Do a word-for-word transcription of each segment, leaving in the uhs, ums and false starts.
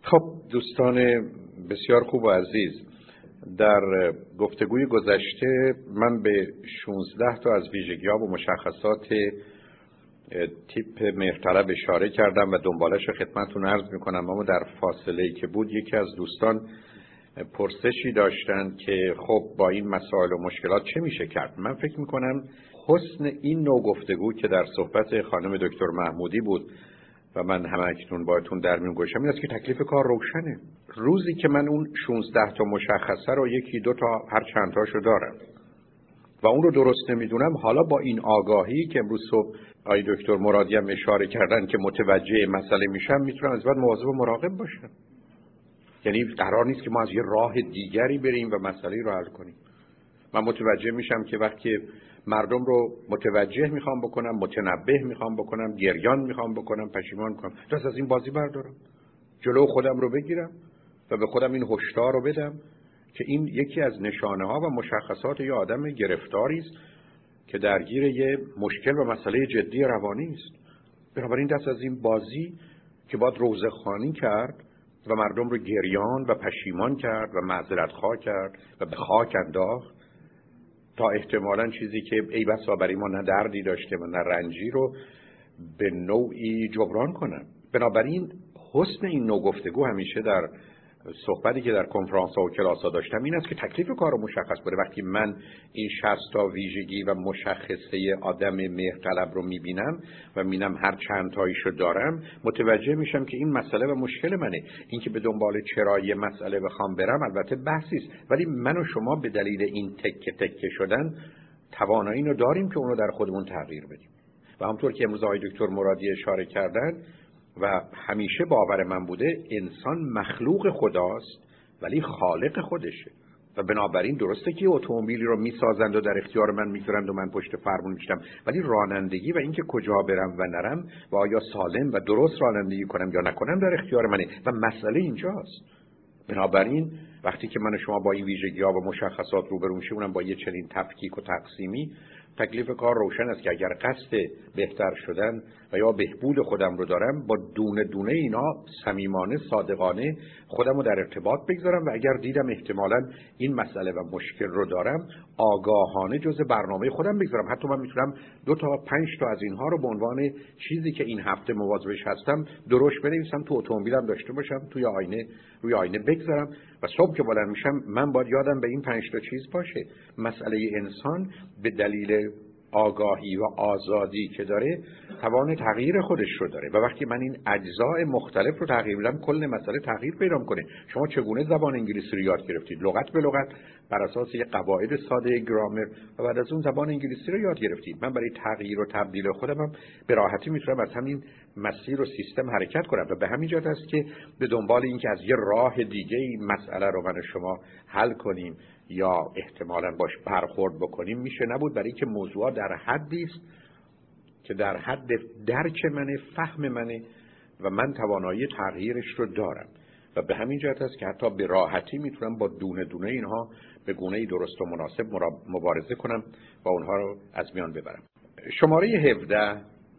خب دوستان بسیار خوب و عزیز، در گفتگوی گذشته من به شانزده تا از ویژگی‌ها و مشخصات تیپ مهرطلب اشاره کردم و دنبالش رو خدمتتون عرض میکنم. اما در فاصله‌ای که بود یکی از دوستان پرسشی داشتن که خب با این مسائل و مشکلات چه میشه کرد. من فکر میکنم حسن این نوع گفتگو که در صحبت خانم دکتر محمودی بود و من همکنون باهاتون در میون گوشم این است که تکلیف کار روشنه. روزی که من اون شانزده تا مشخصه رو یکی دو تا هر چند تاشو دارم و اون رو درست نمیدونم، حالا با این آگاهی که امروز صبح آقای دکتر مرادی هم اشاره کردن که متوجه مسئله میشم، میتونم از بعد مواظب و مراقب باشم. یعنی قرار نیست که ما از یه راه دیگری بریم و مسئله رو حل کنیم. من متوجه میشم که وقتی مردم رو متوجه میخوام بکنم، متنبه میخوام بکنم، گریان میخوام بکنم، پشیمان میخوام، دست از این بازی بردارم، جلو خودم رو بگیرم و به خودم این هشدار رو بدم که این یکی از نشانه ها و مشخصات یه آدم گرفتاری است که درگیر یه مشکل و مسئله جدی روانی است. بنابراین دست از این بازی که باید روزخوانی کرد و مردم رو گریان و پشیمان کرد و معذرت خواه کرد و به خاک انداخت تا احتمالاً چیزی که ای بسا برای ما نه دردی داشته و نه رنجی رو به نوعی جبران کنن. بنابراین حسن این نوع گفتگو همیشه در صحبتی که در کنفرانس ها و کلاس ها داشتم این است که تکلیف کار رو مشخص بره. وقتی من این شصت تا ویژگی و مشخصه آدم مهرطلب رو میبینم و میبینم هر چند تاییشو دارم، متوجه میشم که این مسئله و مشکل منه. این که به دنبال چرایی مسئله بخوام برم البته بحثی است، ولی من و شما به دلیل این تکه تکه شدن توانایی رو داریم که اون رو در خودمون تغییر بدیم. و همونطور که امروز آقای دکتر مرادی اشاره کردن و همیشه باور من بوده، انسان مخلوق خداست ولی خالق خودشه و بنابراین درسته که اتومبیلی رو میسازند و در اختیار من میذارند و من پشت فرمون میشم، ولی رانندگی و اینکه کجا برم و نرم و آیا سالم و درست رانندگی کنم یا نکنم در اختیار منه و مسئله اینجاست. بنابراین وقتی که من و شما با این ویژگی‌ها و مشخصات روبرو میشیم، اونم با یه چنین تفکیک و تقسیمی، تکلیف کار روشن است که اگر قصد بهتر شدن و یا بهبود خودم رو دارم، با دونه دونه اینا صمیمانه صادقانه خودم رو در ارتباط بگذارم و اگر دیدم احتمالاً این مسئله و مشکل رو دارم، آگاهانه جزء برنامه خودم بگذارم. حتی من میتونم دو تا پنج تا از اینها رو به عنوان چیزی که این هفته مواظبش هستم درشت بنویسم، تو اتومبیلم داشته باشم، توی آینه روی آینه بگذارم و صبح که بلند میشم من باید یادم به این پنج تا چیز باشه. مسئله انسان به دلیل آگاهی و آزادی که داره توان تغییر خودش رو داره و وقتی من این اجزای مختلف رو تغییر بدم کل مسئله تغییر پیدا می‌کنه. شما چگونه زبان انگلیسی رو یاد گرفتید؟ لغت به لغت بر اساس یک قواعد ساده گرامر و بعد از اون زبان انگلیسی رو یاد گرفتید. من برای تغییر و تبدیل خودم هم به راحتی میتونم از همین مسیر و سیستم حرکت کنم و به همین جهت است که به دنبال این که از یه راه دیگه این مسئله رو من و شما حل کنیم یا احتمالاً باش برخورد بکنیم میشه نبود، برای اینکه موضوع در حدی است که در حد درک منه، فهم منه و من توانایی تغییرش رو دارم و به همین جهت است که حتی به راحتی میتونم با دونه دونه اینها به گونه‌ای درست و مناسب مبارزه کنم و اونها رو از میان ببرم. شماره هفده،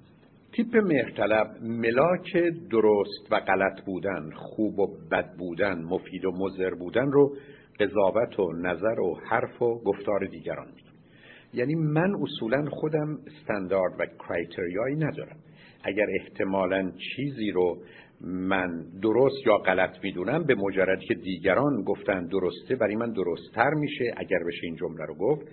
تیپ مهرطلب ملاک درست و غلط بودن، خوب و بد بودن، مفید و مضر بودن رو قضاوت و نظر و حرف و گفتار دیگران میدونم. یعنی من اصولا خودم استاندارد و کرایتریایی ندارم. اگر احتمالاً چیزی رو من درست یا غلط میدونم، به مجردی که دیگران گفتن درسته برای من درست‌تر میشه اگر بشه این جمله رو گفت،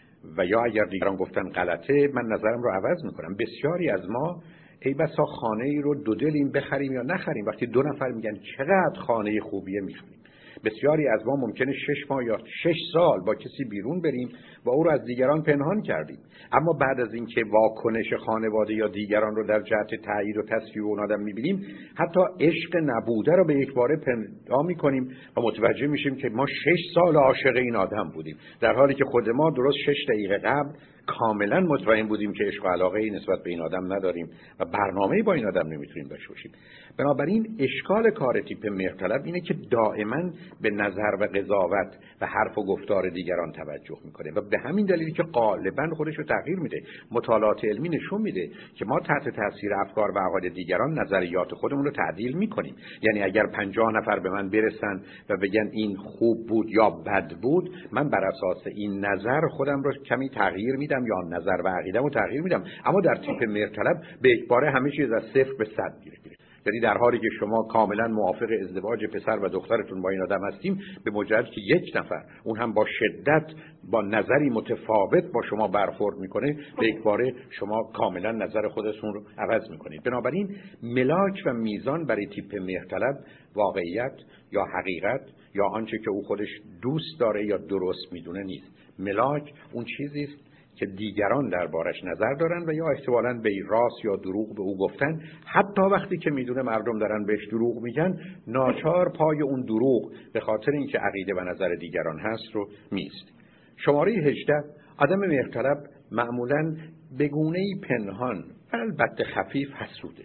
و یا اگر دیگران گفتن غلطه من نظرم رو عوض میکنم. بسیاری از ما ای بسا خانه ای رو دو دلیم بخریم یا نخریم، وقتی دو نفر میگن چقدر خانه خوبیه میخریم. بسیاری از ما ممکنه شش ماه یا شش سال با کسی بیرون بریم و او رو از دیگران پنهان کردیم، اما بعد از اینکه واکنش خانواده یا دیگران رو در جهت تایید و تصفیه اون آدم میبینیم، حتی عشق نبوده رو به یک باره پنهان میکنیم و متوجه میشیم که ما شش سال عاشق این آدم بودیم، در حالی که خود ما درست شش دقیقه قبل کاملا مطمئن بودیم که عشق و علاقه نسبت به این آدم نداریم و برنامه‌ای با این آدم نمیتونیم داشته باشیم. بنابراین اشکال کار تیپ مهرطلب اینه که دائما به نظر و قضاوت و حرف و گفتار دیگران توجه میکنه و به همین دلیلی که غالبا خودش رو تغییر میده. مطالعات علمی نشون میده که ما تحت تاثیر افکار و عقاید دیگران نظریات خودمون رو تعدیل میکنیم. یعنی اگر پنجاه نفر به من برسن و بگن این خوب بود یا بد بود، من بر اساس این نظر خودم رو کمی تغییر میدم یا نظر و عقیده‌مو تغییر میدم. اما در تیپ مهرطلب به اجبار همه چیز از صفر به صد میره. یعنی در حالی که شما کاملا موافق ازدواج پسر و دخترتون با این آدم هستیم، به مجرد که یک نفر اون هم با شدت با نظری متفاوت با شما برخورد میکنه، به اجبار شما کاملا نظر خودتون رو عوض میکنید. بنابراین ملاک و میزان برای تیپ مهرطلب واقعیت یا حقیقت یا آنچه که او خودش دوست داره یا درست میدونه نیست. ملاک اون چیزی است که دیگران دربارش نظر دارن و یا احتمالاً به راست یا دروغ به او گفتن، حتی وقتی که میدونه مردم دارن بهش دروغ میگن، ناچار پای اون دروغ به خاطر اینکه عقیده و نظر دیگران هست رو میست. شماره هجده، آدم مهرطلب معمولاً به گونه‌ای پنهان و البته خفیف حسوده.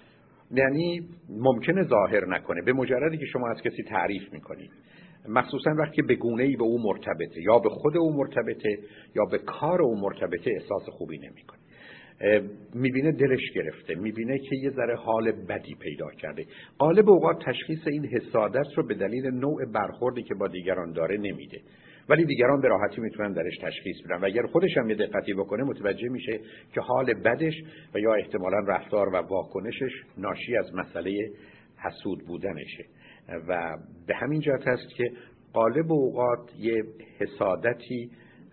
یعنی ممکنه ظاهر نکنه، به مجردی که شما از کسی تعریف میکنید، مخصوصا وقتی به گونه‌ای به او مرتبطه یا به خود او مرتبطه یا به کار او مرتبطه، احساس خوبی نمی‌کنه. میبینه دلش گرفته، میبینه که یه ذره حال بدی پیدا کرده. غالب اوقات تشخیص این حسادت رو به دلیل نوع برخوردی که با دیگران داره نمیده، ولی دیگران به راحتی میتونن درش تشخیص بدن و اگر خودش هم یه دقتی بکنه متوجه میشه که حال بدش و یا احتمالاً رفتار و واکنشش ناشی از مسئله حسود بودنشه. و به همین جهت است که غالب اوقات یه حسادتی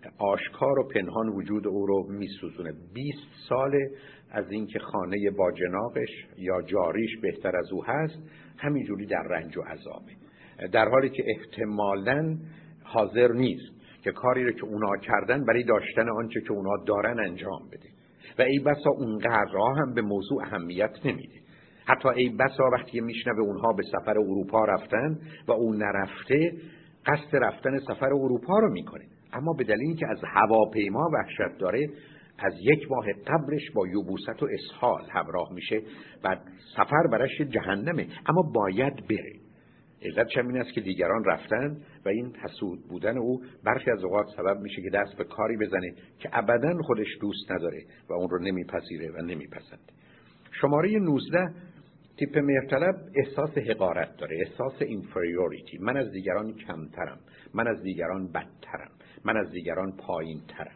آشکار و پنهان وجود او رو میسوزونه. بیست سال از اینکه خانه باجناقش یا جاریش بهتر از او هست، همینجوری در رنج و عذابه، در حالی که احتمالاً حاضر نیست که کاری رو که اونا کردن برای داشتن آنچه که اونا دارن انجام بده و ای بسا اونقدرها هم به موضوع اهمیت نمیده. حتی ای بسا وقتی میشنوه اونها به سفر اروپا رفتن و اون نرفته، قصد رفتن سفر اروپا رو میکنه، اما به دلیلی که از هواپیما وحشت داره، از یک ماه قبلش با یبوست و اسهال همراه میشه و سفر براش جهنمه، اما باید بره. علتش هم این است که دیگران رفتن و این حسود بودن او برخی از اوقات سبب میشه که دست به کاری بزنه که ابداً خودش دوست نداره و اون رو نمیپذیره و نمیپسنده. شماره نوزده، تیپ مهرطلب احساس حقارت داره، احساس اینفریوریتی. من از دیگران کمترم، من از دیگران بدترم، من از دیگران پایینترم.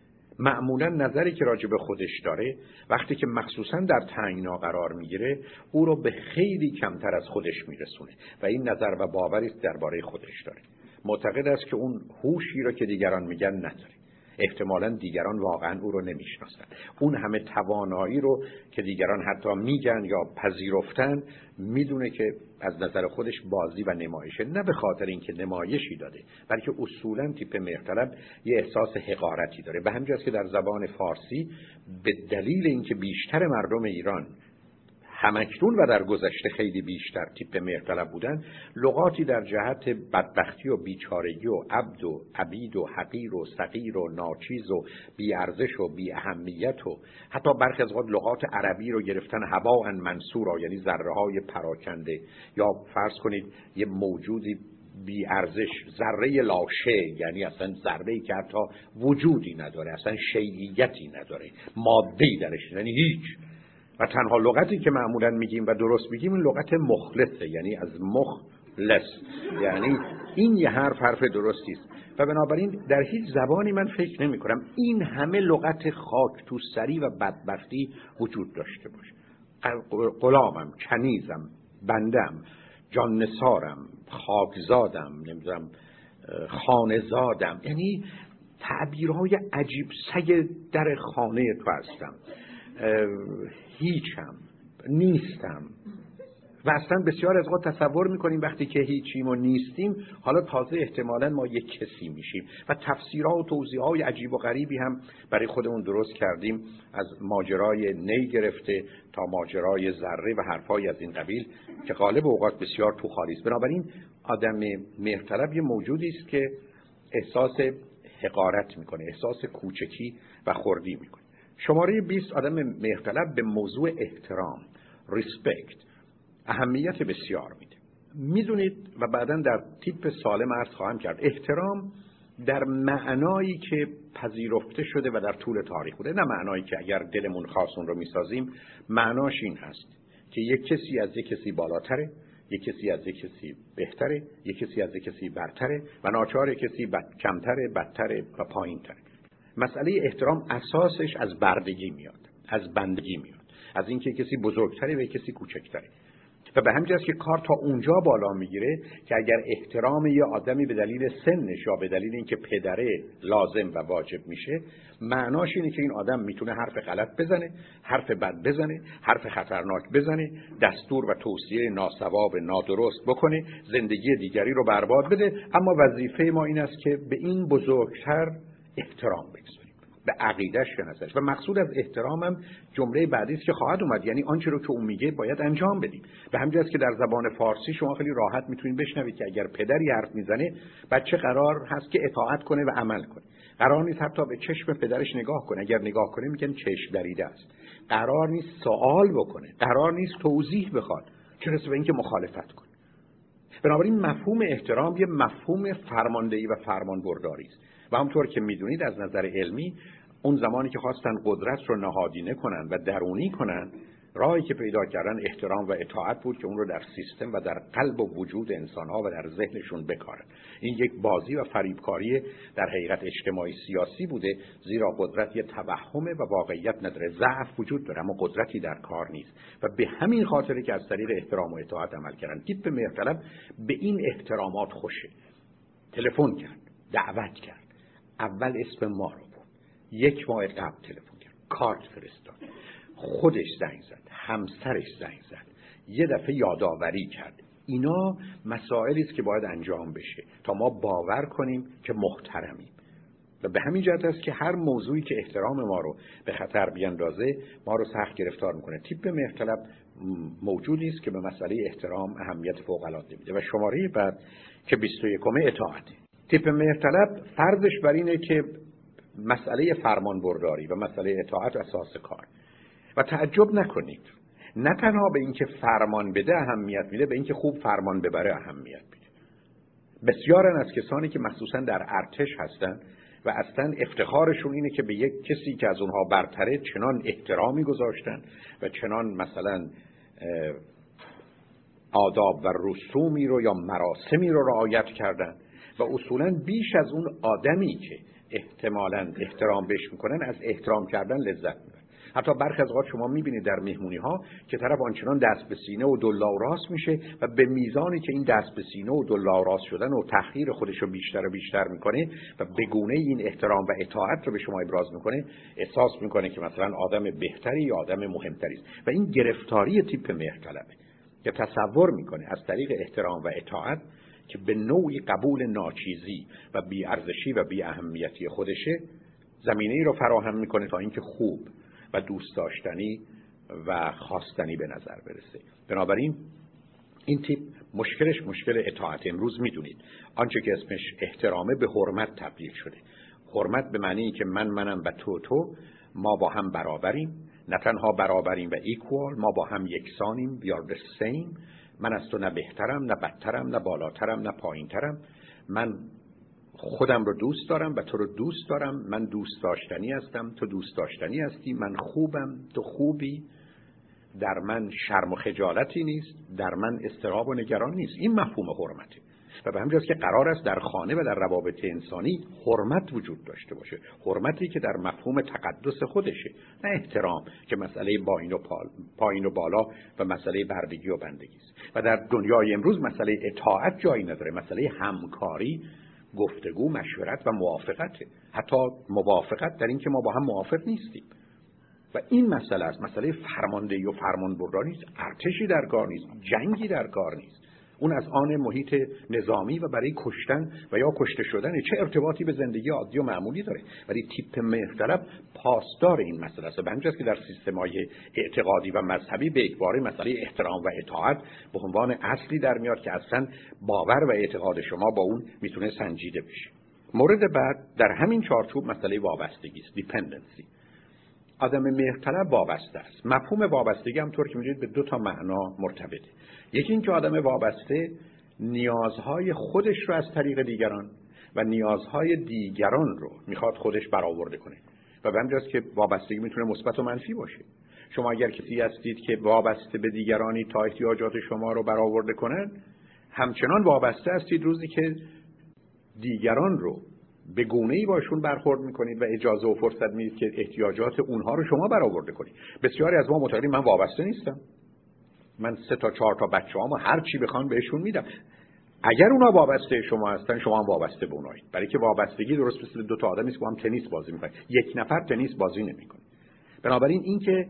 معمولا نظری که راجع به خودش داره وقتی که مخصوصا در تنگنا قرار میگیره، او رو به خیلی کمتر از خودش میرسونه و این نظر و باوری درباره خودش داره. معتقد است که اون هوشی رو که دیگران میگن نداره. احتمالاً دیگران واقعاً او رو نمیشناسن. اون همه توانایی رو که دیگران حتی میگن یا پذیرفتن، میدونه که از نظر خودش بازی و نمایشه، نه به خاطر اینکه نمایشی داده، بلکه اصولاً تیپ مهرطلب یه احساس حقارتی داره. به همین جاست که در زبان فارسی به دلیل اینکه بیشتر مردم ایران همکنون و در گذشته خیلی بیشتر تیپ مهرطلب بودن، لغاتی در جهت بدبختی و بیچارگی و عبد و عبید و حقیر و صغیر و ناچیز و بی‌ارزش و بی اهمیت و حتی برخی از اوقات لغات عربی رو گرفتن هباء منصورا، یعنی ذره‌های پراکنده، یا فرض کنید یه موجودی بی ارزش، ذره لاشه، یعنی اصلا ذره‌ای که حتی وجودی نداره، اصلا شیعیتی نداره، ماده‌ای درش، یعنی هیچ. و تنها لغتی که معمولا میگیم و درست میگیم این لغت مخلصه، یعنی از مخلص، یعنی این یه حرف حرف درستی است و بنابراین در هیچ زبانی من فکر نمی کنم این همه لغت خاک تو سری و بدبختی وجود داشته باشه. غلامم، کنیزم، بندم، جان نثارم، خاکزادم، نمیدونم خانزادم، یعنی تعبیرهای عجیب. سگ در خانه تو هستم، هیچم، نیستم. و اصلا بسیار از وقت تصور میکنیم وقتی که هیچیم و نیستیم، حالا تازه احتمالاً ما یک کسی میشیم و تفسیرها و توضیحهای عجیب و غریبی هم برای خودمون درست کردیم، از ماجرای نی گرفته تا ماجرای ذره و حرفای از این قبیل که غالب اوقات بسیار تو خالی است. بنابراین آدم مهرطلب یه موجودی است که احساس حقارت میکنه، احساس کوچکی و خردی میکنه. شماره بیست آدم مهرطلب به موضوع احترام، ریسپکت، اهمیت بسیار میده. میدونید و بعداً در تیپ سالم عرض خواهم کرد، احترام در معنایی که پذیرفته شده و در طول تاریخ بوده، نه معنایی که اگر دلمون خواست اون رو میسازیم. معناش این هست که یک کسی از یک کسی بالاتره، یک کسی از یک کسی بهتره، یک کسی از یک کسی برتره و ناچار کسی بد کمتره، بدتره و پایینتره. مسئله احترام اساسش از بردگی میاد، از بندگی میاد، از اینکه کسی بزرگتره و کسی کوچکتره. و به همین جاست که کار تا اونجا بالا میگیره که اگر احترام یه آدمی به دلیل سنش یا به دلیل اینکه پدره لازم و واجب میشه، معناش اینه که این آدم میتونه حرف غلط بزنه، حرف بد بزنه، حرف خطرناک بزنه، دستور و توصیه ناسواب نادرست بکنه، زندگی دیگری رو برباد بده. اما وظیفه ما این است که به این بزرگتر احترام بگذاریم، به عقیده‌اش شناسش. و مقصود از احترامم جمله بعدی است که خواهد اومد، یعنی آنچه رو که اون میگه باید انجام بدیم. به همین جاست که در زبان فارسی شما خیلی راحت میتونید بشنوید که اگر پدری حرف میزنه، بچه قرار هست که اطاعت کنه و عمل کنه. قرار نیست حتی به چشم پدرش نگاه کنه، اگر نگاه کنه میگن چشم دریده است. قرار نیست سوال بکنه، قرار نیست توضیح بخواد، چه رسه به اینکه مخالفت کنه. بنابراین مفهوم احترام یه مفهوم فرماندهی و فرمانبرداری است. و همونطور که میدونید از نظر علمی اون زمانی که خواستن قدرت رو نهادینه کنن و درونی کنن، راهی که پیدا کردن احترام و اطاعت بود که اون رو در سیستم و در قلب و وجود انسان‌ها و در ذهنشون بکارن. این یک بازی و فریبکاری در حقیقت اجتماعی سیاسی بوده، زیرا قدرت یه توهمه و واقعیت نداره. ضعف وجود داره اما قدرتی در کار نیست و به همین خاطره که از طریق احترام و اطاعت عمل کردن. تیپ مهرطلب به این احترامات خوشه. تلفن کرد، دعوت کرد، اول اسم ما رو بود، یک ماه قبل تلفن کرد، کارت فرستاد، خودش زنگ زد، همسرش زنگ زد، یه دفعه یادآوری کرد. اینا مسائلی است که باید انجام بشه تا ما باور کنیم که محترمیم. و به همین جهت است که هر موضوعی که احترام ما رو به خطر بیاندازه ما رو سخت گرفتار میکنه. تیپ مهرطلب موجودی است که به مسئله احترام اهمیت فوق العاده میده. و شماره بعد که بیست و یکم اطاعته. تیپ مهرطلب فرضش بر اینه که مسئله فرمانبرداری و مسئله اطاعت اساس کار. و تعجب نکنید، نه تنها به اینکه فرمان بده اهمیت میده، به اینکه خوب فرمان ببره اهمیت میده. بسیارن از کسانی که مخصوصا در ارتش هستن و اصلا افتخارشون اینه که به یک کسی که از اونها برتره چنان احترامی گذاشتن و چنان مثلا آداب و رسومی رو یا مراسمی رو رعایت کردن و اصولا بیش از اون آدمی که احتمالاً احترام بهش میکنن از احترام کردن لذت میبرن. حتی برخی از اوقات شما میبینید در مهمونی ها که طرف آنچنان دست به سینه و دلا و راست میشه و به میزانی که این دست به سینه و دلا و راست شدن و تحقیر خودش رو بیشتر و بیشتر میکنه و به گونه این احترام و اطاعت رو به شما ابراز میکنه، احساس میکنه که مثلا آدم بهتری یا آدم مهمتری است. و این گرفتاری تیپ مهرطلبه که تصور میکنه از طریق احترام و اطاعت که به نوعی قبول ناچیزی و بی ارزشی و بی اهمیتی خودشه، زمینه‌ای رو فراهم میکنه تا اینکه خوب و دوست داشتنی و خواستنی به نظر برسه. بنابراین این تیپ مشکلش مشکل اطاعت. امروز میدونید آنچه که اسمش احترامه به حرمت تبدیل شده. حرمت به معنی که من منم و تو تو، ما با هم برابریم، نه تنها برابریم و ایکوال، ما با هم یکسانیم، we are the same. من از تو نه بهترم نه بدترم نه بالاترم نه پایینترم، من خودم رو دوست دارم و تو رو دوست دارم، من دوست داشتنی هستم تو دوست داشتنی هستی، من خوبم تو خوبی، در من شرم و خجالتی نیست، در من اضطراب و نگران نیست. این مفهوم حرمته و به همین جاست که قرار است در خانه و در روابط انسانی حرمت وجود داشته باشه. حرمتی که در مفهوم تقدس خودشه، نه احترام که مسئله پایین و پایین و بالا و مسئله بردگی و بندگی است. و در دنیای امروز مسئله اطاعت جایی نداره، مسئله همکاری، گفتگو، مشورت و موافقت، حتی موافقت در این که ما با هم موافق نیستیم. و این مسئله است، مسئله فرماندهی و فرمانبرداری نیست، ارتشی در کار نیست، جنگی در کار نیست. اون از آن محیط نظامی و برای کشتن و یا کشته شدن چه ارتباطی به زندگی عادی و معمولی داره. ولی تیپ مهرطلب پاسدار این مسئله است. به همین جاست که در سیستم‌های اعتقادی و مذهبی به اکبار مسئله احترام و اطاعت به عنوان اصلی در میاد که اصلا باور و اعتقاد شما با اون میتونه سنجیده بشه. مورد بعد در همین چارچوب مسئله وابستگی است، دیپندنسی. آدم مهرطلب وابسته است. مفهوم وابستگی هم طور که می‌دونید به دو تا معنا مرتبطه. یکی این که آدم وابسته نیازهای خودش رو از طریق دیگران و نیازهای دیگران رو میخواد خودش برآورده کنه و به همین جاست که وابستگی میتونه مثبت و منفی باشه. شما اگر کسی هستید که وابسته به دیگرانی تا احتیاجات شما رو برآورده کنن، همچنان وابسته هستید روزی که دیگران رو به گونه‌ای باشون برخورد میکنید و اجازه و فرصت میدید که احتیاجات اونها رو شما برآورده کنید. بسیاری از ما معتقدیم من وابسته نیستم، من سه تا چهار تا بچه‌هامو هر چی بخوان بهشون میدم. اگر اونا وابسته شما هستن، شما هم وابسته به اونایید. برای که وابستگی درست مثل دو تا آدمی است که هم تنیس بازی میکنن. یک نفر تنیس بازی نمیکنه. بنابراین اینکه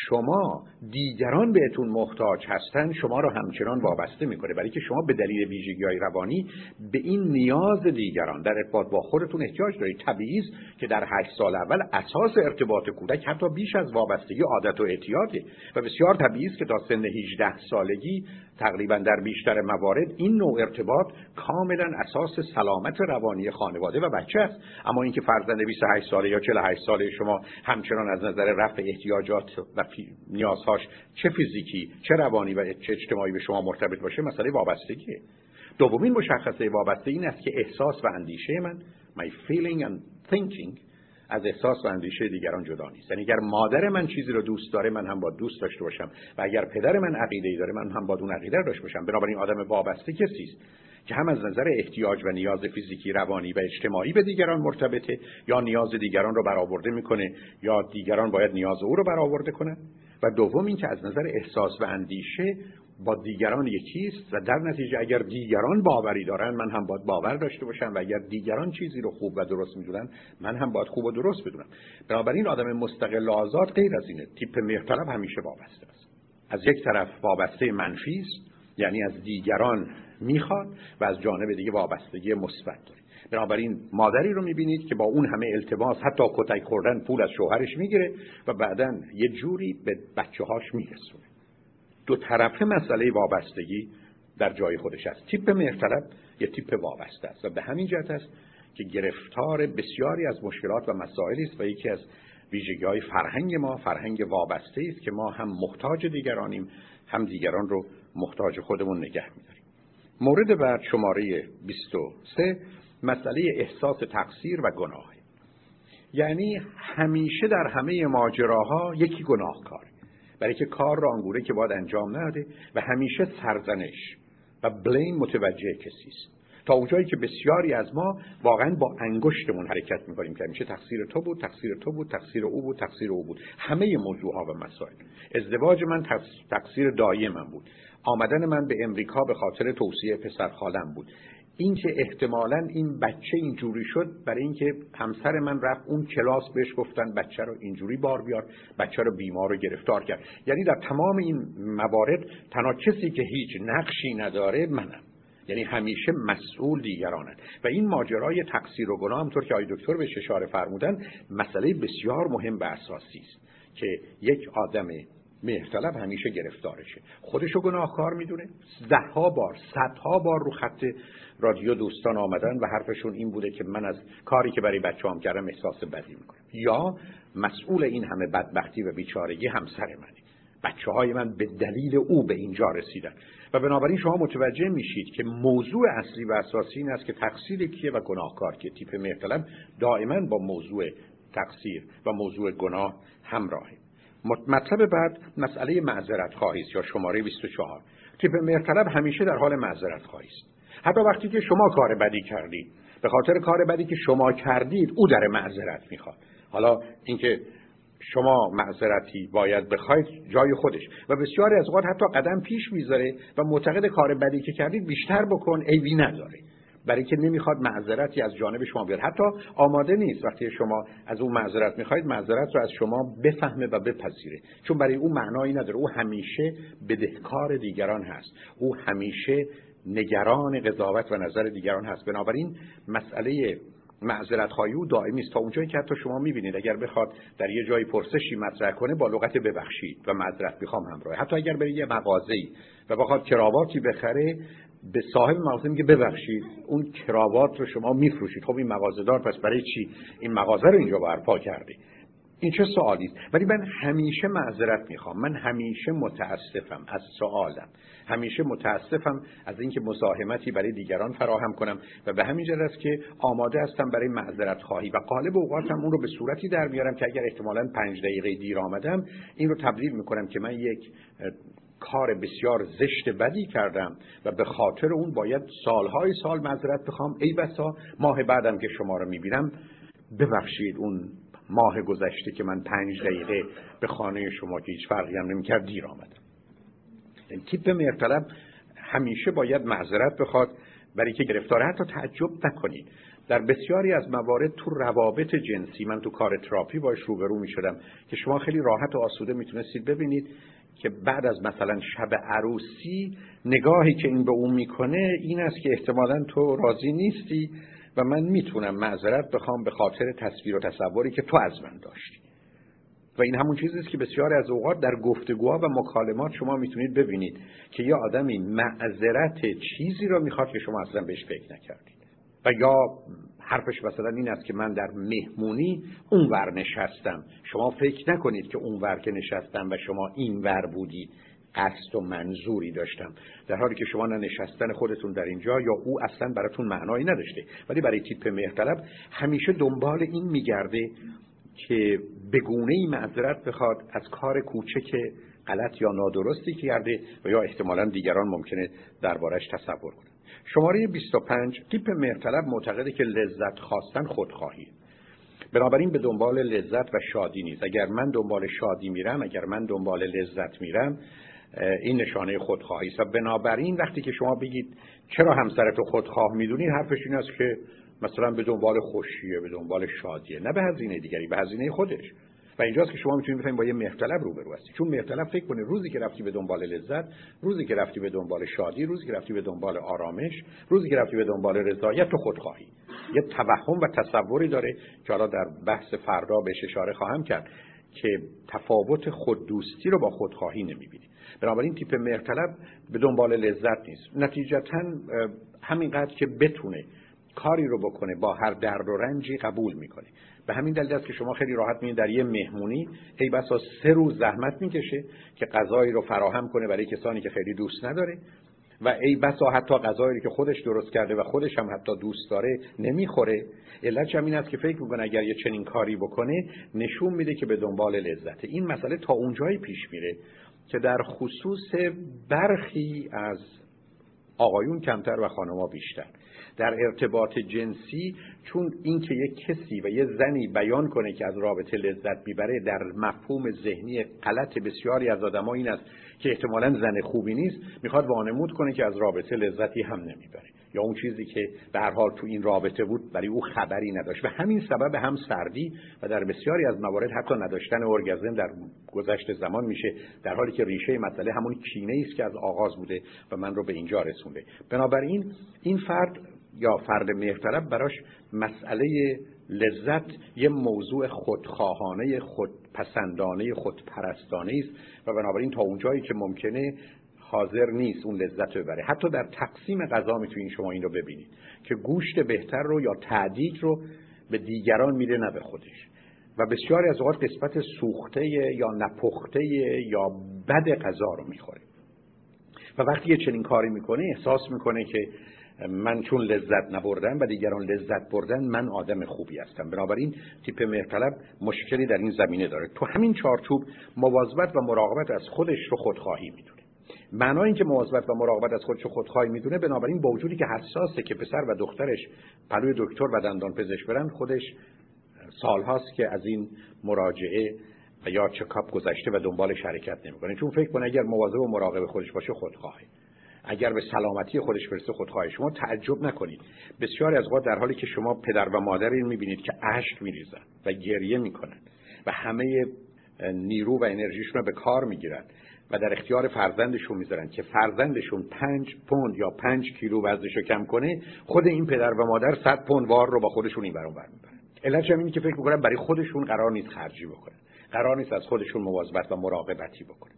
شما دیگران بهتون محتاج هستن شما رو همچنان وابسته میکنه، برای که شما به دلیل ویژگی‌های روانی به این نیاز دیگران در ارتباط با خودتون احتیاج دارید. طبیعی است که در هشت سال اول اساس ارتباط کودک حتی بیش از وابستگی عادت و اعتیاده و بسیار طبیعی است که تا سن هجده سالگی تقریبا در بیشتر موارد این نوع ارتباط کاملا اساس سلامت روانی خانواده و بچه است. اما اینکه فرزند بیست و هشت ساله یا چهل و هشت ساله شما همچنان از نظر رفع احتیاجات و نیازهاش چه فیزیکی چه روانی و چه اجتماعی به شما مرتبط باشه مسئله وابستگیه. دومین مشخصه وابستگی این است که احساس و اندیشه من my feeling and thinking از احساس و اندیشه دیگران جدا نیست. یعنی اگر مادر من چیزی رو دوست داره من هم باید دوست داشته باشم و اگر پدر من عقیده‌ای داره من هم باید اون عقیده رو داشته باشم. بنابراین آدم وابسته کسی است که هم از نظر احتیاج و نیاز فیزیکی، روانی و اجتماعی به دیگران مرتبطه، یا نیاز دیگران رو برآورده میکنه یا دیگران باید نیاز او رو برآورده کنن، و دوم این که از نظر احساس و اندیشه با دیگران یکی است و در نتیجه اگر دیگران باوری دارن من هم باید باور داشته باشم و اگر دیگران چیزی رو خوب و درست میدونن من هم باید خوب و درست بدونم. بنابراین آدم مستقل و آزاد غیر از اینه. تیپ مهرطلب همیشه وابسته است. از یک طرف وابسته منفی است، یعنی از دیگران میخواد، و از جانب دیگه وابستگی مثبت داره. بنابراین مادری رو میبینید که با اون همه التماس حتی کتک خوردن پول از شوهرش میگیره و بعداً یه جوری به بچه‌هاش میرسونه. دو طرفه مسئله وابستگی در جای خودش است. تیپ مهرطلب یه تیپ وابسته است و به همین جهت است که گرفتار بسیاری از مشکلات و مسائلی است و یکی از ویژگی‌های فرهنگ ما فرهنگ وابسته است که ما هم محتاج دیگرانیم هم دیگران رو محتاج خودمون نگه می‌داریم. مورد بعد شماره بیست و سه مسئله احساس تقصیر و گناه. یعنی همیشه در همه ماجراها یکی گناهکاره، برای که کار را آنگونه که باید انجام نده و همیشه سرزنش و بلیم متوجه کسی است، تا اونجایی که بسیاری از ما واقعا با انگشتمون حرکت می‌کنیم که همیشه تقصیر تو بود، تقصیر تو بود، تقصیر او بود، تقصیر او بود. همه موضوعها و مسائل. ازدواج من تقصیر دایی من بود. آمدن من به امریکا به خاطر توصیه پسر خالم بود. این که احتمالاً این بچه اینجوری شد برای اینکه همسر من رفت اون کلاس بهش گفتن بچه رو اینجوری بار بیار، بچه رو بیمار و گرفتار کرد. یعنی در تمام این موارد تنها کسی که هیچ نقشی نداره منم. یعنی همیشه مسئول دیگرانند و این ماجرای تقصیر و گناه همونطور که آقای دکتر بهش اشاره فرمودن مسئله بسیار مهم و اساسی است که یک آدم مهرطلب همیشه گرفتارشه. خودشو گناهکار میدونه. ده‌ها بار، صدها بار رو خط رادیو دوستان آمدن و حرفشون این بوده که من از کاری که برای بچه‌ام کردم احساس بدی میکنم، یا مسئول این همه بدبختی و بیچارگی همسر منه، بچه‌های من به دلیل او به اینجا رسیدن. و بنابراین شما متوجه میشید که موضوع اصلی و اساسی این است که تقصیر کیه و گناهکار کیه. تیپ مهرطلب دائما با موضوع تقصیر و موضوع گناه همراهه. مطلب بعد مسئله معذرت خواهی است یا شماره بیست و چهار. تیپ مهرطلب همیشه در حال معذرت خواهی است. حتی وقتی که شما کار بدی کردید، به خاطر کار بدی که شما کردید او در معذرت میخواد. حالا اینکه شما معذرتی باید بخواید جای خودش و بسیاری از اوقات حتی قدم پیش میذاره و معتقد کار بدی که کردید بیشتر بکن عیبی نداره، برای که نمیخواد معذرتی از جانب شما بیاد. حتی آماده نیست وقتی شما از اون معذرت میخواید معذرت رو از شما بفهمه و بپذیره، چون برای او معنایی نداره. او همیشه بدهکار دیگران هست، او همیشه نگران قضاوت و نظر دیگران هست. بنابراین مسئله معذرت خواهی او دائمی است تا اونجایی که حتی شما میبینید اگر بخواد در یه جایی پرسشی مطرح کنه با لغت ببخشید و معذرت میخوام همراه، حتی اگر بره یه مغازه‌ای و بخواد کراواتی بخره به صاحب مغازه میگه ببخشید اون کراوات رو شما میفروشید، خب این مغازه‌دار پس برای چی این مغازه رو اینجا برپا کرده؟ این چه سوالی است؟ ولی من همیشه معذرت میخوام، من همیشه متاسفم از سوالم، همیشه متاسفم از اینکه مزاحمتی برای دیگران فراهم کنم و به همین جهت است که آماده هستم برای معذرت خواهی و غالب اوقاتم اون رو به صورتی در میارم که اگر احتمالاً پنج دقیقه دیر آمدم این رو تبدیل میکنم که من یک کار بسیار زشت بدی کردم و به خاطر اون باید سالهای سال معذرت بخوام. ای بسا ماه بعدم که شما رو میبینم ببخشید اون ماه گذشته که من پنج دقیقه به خانه شما که هیچ فرقی هم نمی‌کرد دیر آمدم. این تیپ مهرطلب همیشه باید معذرت بخواد برای که گرفتاره. حتی تعجب نکنید در بسیاری از موارد تو روابط جنسی، من تو کار تراپی باش روبرو می‌شدم که شما خیلی راحت و آسوده میتونستید ببینید که بعد از مثلا شب عروسی نگاهی که این به اون میکنه این است که احتمالاً تو راضی نیستی و من میتونم معذرت بخوام به خاطر تصویر و تصوری که تو از من داشتی. و این همون چیزی است که بسیار از اوقات در گفتگوها و مکالمات شما میتونید ببینید که یه آدمی معذرت چیزی رو میخواد که شما اصلا بهش فکر نکردید و یا حرفش مثلا این است که من در مهمونی اونور نشستم، شما فکر نکنید که اونور که نشستم و شما اینور بودید قصد و منظوری داشتم، در حالی که شما نه نشستن خودتون در اینجا یا او اصلا براتون معنایی نداشته. ولی برای تیپ مهرطلب همیشه دنبال این میگرده که به گونه‌ای معذرت بخواد از کار کوچک غلط یا نادرستی که کرده و یا احتمالاً دیگران ممکنه دربارش تصور کنند. شماره بیست و پنج، تیپ مهرطلب معتقده که لذت خواستن خودخواهی. بنابراین به دنبال لذت و شادی نیست. اگر من دنبال شادی میرم، اگر من دنبال لذت میرم، این نشانه خودخواهی است. و بنابراین وقتی که شما بگید چرا همسرتو خودخواه میدونید، حرفش این است که مثلا به دنبال خوشیه، به دنبال شادیه، نه به هزینه دیگری، به هزینه خودش. و اینجاست که شما میتونید بفهمید با یه مهرطلب روبرو هستی. چون مهرطلب فکر کنه روزی که رفتی به دنبال لذت، روزی که رفتی به دنبال شادی، روزی که رفتی به دنبال آرامش، روزی که رفتی به دنبال رضایت و خودخواهی، یه توهم و تصوری داره که حالا در بحث فردا بهش اشاره خواهم کرد که تفاوت خوددوستی رو با خودخواهی نمیبینی. بنابراین تیپ مهرطلب به دنبال لذت نیست. نتیجتاً همینقدر که بتونه کاری رو بکنه با هر درد و رنجی قبول میکنه. به همین دلیل است که شما خیلی راحت می‌بینید در یه مهمونی ای بسا سه روز زحمت میکشه که غذایی رو فراهم کنه برای کسانی که خیلی دوست نداره و ای بسا حتی غذایی که خودش درست کرده و خودش هم حتی دوست داره نمیخوره. علتش هم این است که فکر میکنه اگر یه چنین کاری بکنه نشون میده که به دنبال لذته. این مسئله تا اونجایی پیش میره که در خصوص برخی از آقایون کمتر و خانم‌ها بیشتر در ارتباط جنسی، چون اینکه یک کسی و یه زنی بیان کنه که از رابطه لذت میبره در مفهوم ذهنی غلط بسیاری از آدم‌ها این است که احتمالاً زن خوبی نیست، میخواد وانمود کنه که از رابطه لذتی هم نمیبره یا اون چیزی که به هر حال تو این رابطه بود برای او خبری نداشت. به همین سبب هم سردی و در بسیاری از موارد حتی نداشتن ارگازم در گذشت زمان میشه، در حالی که ریشه مسئله همون کینه است که از آغاز بوده و من رو به اینجا رسونده. بنابراین این فرد یا فرد مهرطلب براش مسئله لذت یه موضوع خودخواهانه، خودپسندانه، خودپرستانه است و بنابراین تا اونجایی که ممکنه حاضر نیست اون لذت رو ببره. حتی در تقسیم غذا میتونید شما این رو ببینید که گوشت بهتر رو یا تعدیق رو به دیگران میده نه به خودش و بسیاری از اوقات قسمت سوخته یا نپخته یا بد غذا رو میخوره و وقتی یه چنین کاری میکنه احساس میکنه که من چون لذت نبردم و دیگران لذت بردن من آدم خوبی هستم. بنابراین تیپ مهرطلب مشکلی در این زمینه داره. تو همین چارچوب مواظبت و مراقبت از خودش رو خودخواهی میدونه. معنای این که مواظبت و مراقبت از خودش رو خودخواهی میدونه، بنابراین با وجودی که حساسه که پسر و دخترش پلوی دکتر و دندان پزشک برن، خودش سالهاست که از این مراجعه و یا چکاپ گذشته و دنبالش حرکت نمیکنه، چون فکر کنه اگر مواظب و مراقب خودش باشه خودخواهه، اگر به سلامتی خودش برسه خودخواهی. شما تعجب نکنید بسیاری از اوقات در حالی که شما پدر و مادر این میبینید که اشک میریزن و گریه میکنن و همه نیرو و انرژیشون رو به کار میگیرن و در اختیار فرزندشون میذارن که فرزندشون پنج پوند یا پنج کیلو وزنشو کم کنه، خود این پدر و مادر صد پوند وار رو با خودشون این برون برمیبرن. علتش اینه که فکر میکنن برای خودشون قرار نیست خرجی بکنن، قرار نیست از خودشون مواظبت و مراقبتی بکنن.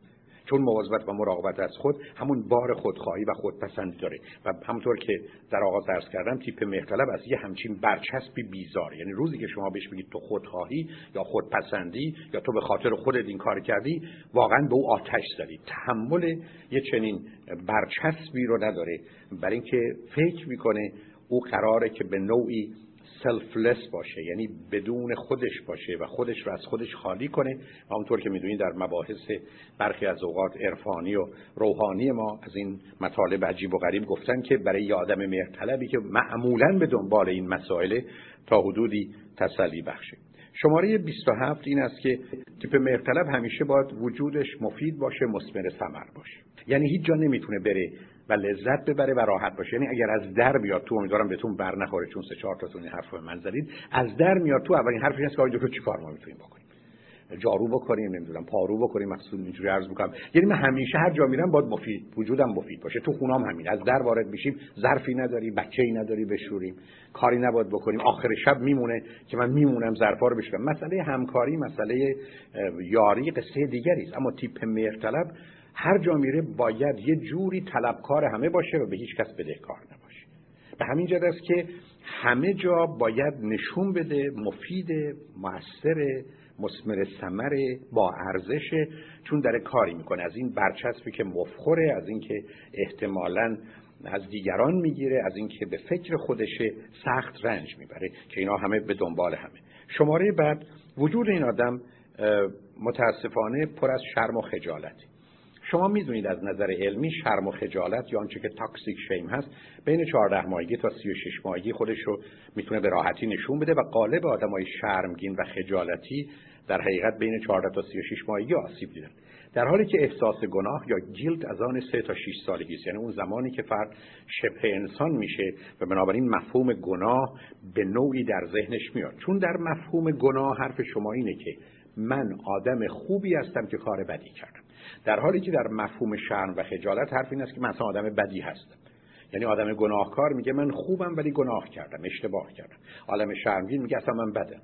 چون مواظبت و مراقبت از خود همون بار خودخواهی و خودپسندی داره و همونطور که در آغاز عرض کردم تیپ مهرطلب از یه همچین برچسبی بیزاره. یعنی روزی که شما بهش بگید تو خودخواهی یا خودپسندی یا تو به خاطر خودت این کار کردی، واقعا به او آتش زدی. تحمل یه چنین برچسبی رو نداره، برای اینکه فکر میکنه او قراره که به نوعی سلفلس باشه، یعنی بدون خودش باشه و خودش رو از خودش خالی کنه. همونطور که میدونید در مباحث برخی از اوقات عرفانی و روحانی ما از این مطالب عجیب و غریب گفتن که برای یه آدم مهرطلبی که معمولاً به دنبال این مسائل تا حدودی تسلی بخشه. شماره بیست و هفت این است که تیپ مهرطلب همیشه باید وجودش مفید باشه، مثمر ثمر باشه. یعنی هیچ جا نمیتونه بره و لذت ببره و راحت باشه. یعنی اگر از در بیاد تو، امیدوارم بهتون بر نخوره چون سه چهار تاتون این حرفو من زدید، از در میاد تو اولین حرفش اینه که آقا دکتر چیکار ما میتونیم بکنیم؟ جارو بکنیم، نمیدونم پارو بکنیم، مخصوصا اینجوری عرض میکنم. یعنی من همیشه هر جا میرم باید مفید، وجودم مفید باشه. تو خونام همین، از در وارد میشیم ظرفی نداری، بچه‌ای نداری بشوریم، کاری نباید بکنیم، آخر شب میمونه که من میمونم ظرفا رو بشورم. مسئله همکاری، مسئله یاری قصه دیگری است. اما تیپ مهرطلب هر جا میره باید یه جوری طلبکار همه باشه و به هیچ کس بدهکار نباشه. به همین جهت است که همه جا باید نشون بده مفید، مؤثر، مثمر ثمر، با ارزش، چون داره کاری میکنه. از این برچسبی که مفخره، از این که احتمالاً از دیگران میگیره، از این که به فکر خودشه، سخت رنج میبره، که اینا همه به دنبال همه. شماره بعد وجود این آدم متاسفانه پر از شرم و خجالتی. شما میدونید از نظر علمی شرم و خجالت یا آنچه که تاکسیک شیم هست بین چهارده ماهگی تا سی و شش ماهگی خودش رو میتونه به راحتی نشون بده و غالب آدمای شرمگین و خجالتی در حقیقت بین چهارده تا سی و شش ماهگی آسیب دیدن، در حالی که احساس گناه یا گیلت از آن سه تا شش سالگی است، یعنی اون زمانی که فرد شبه انسان میشه و بنابراین مفهوم گناه به نوعی در ذهنش میاد. چون در مفهوم گناه حرف شما اینه که من آدم خوبی هستم که کار بدی کردم، در حالی که در مفهوم شرم و خجالت حرف این است که من اصلا آدم بدی هستم. یعنی آدم گناهکار میگه من خوبم ولی گناه کردم، اشتباه کردم. آدم شرمگین میگه اصلا من بدم.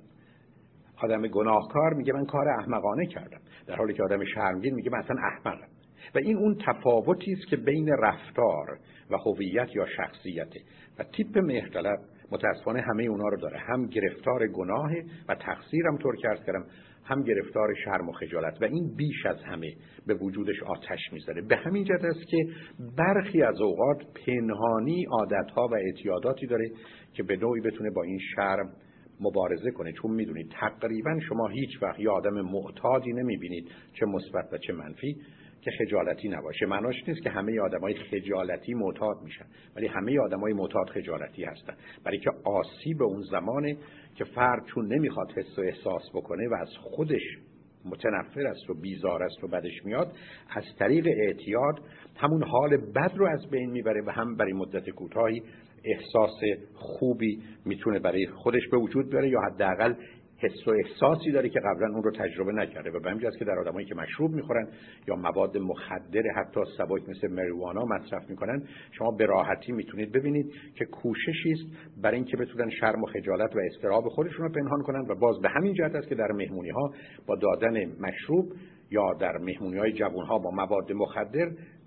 آدم گناهکار میگه من کار احمقانه کردم، در حالی که آدم شرمگین میگه من اصلا احمقم. و این اون تفاوتی است که بین رفتار و هویت یا شخصیته. و تیپ مهرطلب متاسفانه همه اونا رو داره، هم گرفتار گناه و تقصیرم طور که عرض کردم، هم گرفتار شرم و خجالت، و این بیش از همه به وجودش آتش میذاره. به همین جهت است که برخی از اوقات پنهانی عادتها و اعتیاداتی داره که به نوعی بتونه با این شرم مبارزه کنه. چون میدونید تقریبا شما هیچ وقت یه آدم معتادی نمیبینید، چه مثبت و چه منفی، که خجالتی نباشه. معناش نیست که همه آدمای خجالتی معتاد میشن، ولی همه آدمای معتاد خجالتی هستن، برای که آسیب اون زمانه که فرد چون نمیخواد حس و احساس بکنه و از خودش متنفر است و بیزار است و بدش میاد، از طریق اعتیاد همون حال بد رو از بین میبره و هم برای مدت کوتاهی احساس خوبی میتونه برای خودش به وجود بیاره، یا حداقل حس و احساسی داره که قبلا اون رو تجربه نکرده. و به همین جهت که در آدمایی که مشروب میخورن یا مواد مخدر حتی سبک مثل مریوانا مصرف میکنن، شما به راحتی میتونید ببینید که کوششی است برای اینکه بتونن شرم و خجالت و اضطراب خودشون رو پنهان کنن. و باز به همین جهت است که در مهمونی ها با دادن مشروب یا در مهمونی های جوان ها با مواد مخدر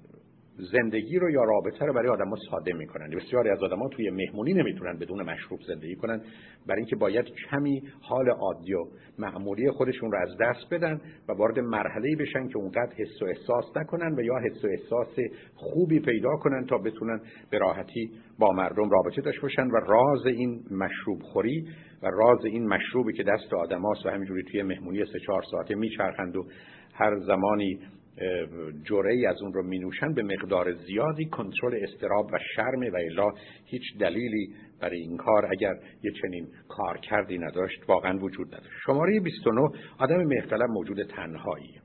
زندگی رو یا رابطه رو برای آدم‌ها ساده می‌کنن. بسیاری از آدم‌ها توی مهمونی نمیتونن بدون مشروب زندگی کنن، برای اینکه باید کمی حال عادی و معمولی خودشون رو از دست بدن و وارد مرحله‌ای بشن که اونقدر حس و احساس نکنن و یا حس و احساس خوبی پیدا کنن تا بتونن به راحتی با مردم رابطه داشته باشن. و راز این مشروب خوری و راز این مشروبی که دست آدم‌هاست و همینجوری توی مهمونی سه چهار ساعته میچرخند و هر زمانی جرعه‌ای از اون رو می نوشن به مقدار زیادی، کنترل اضطراب و شرم و الا هیچ دلیلی برای این کار اگر یه چنین کار کردی نداشت واقعا وجود نداشت. شماره بیست و نه آدم مهرطلب موجود تنهایی.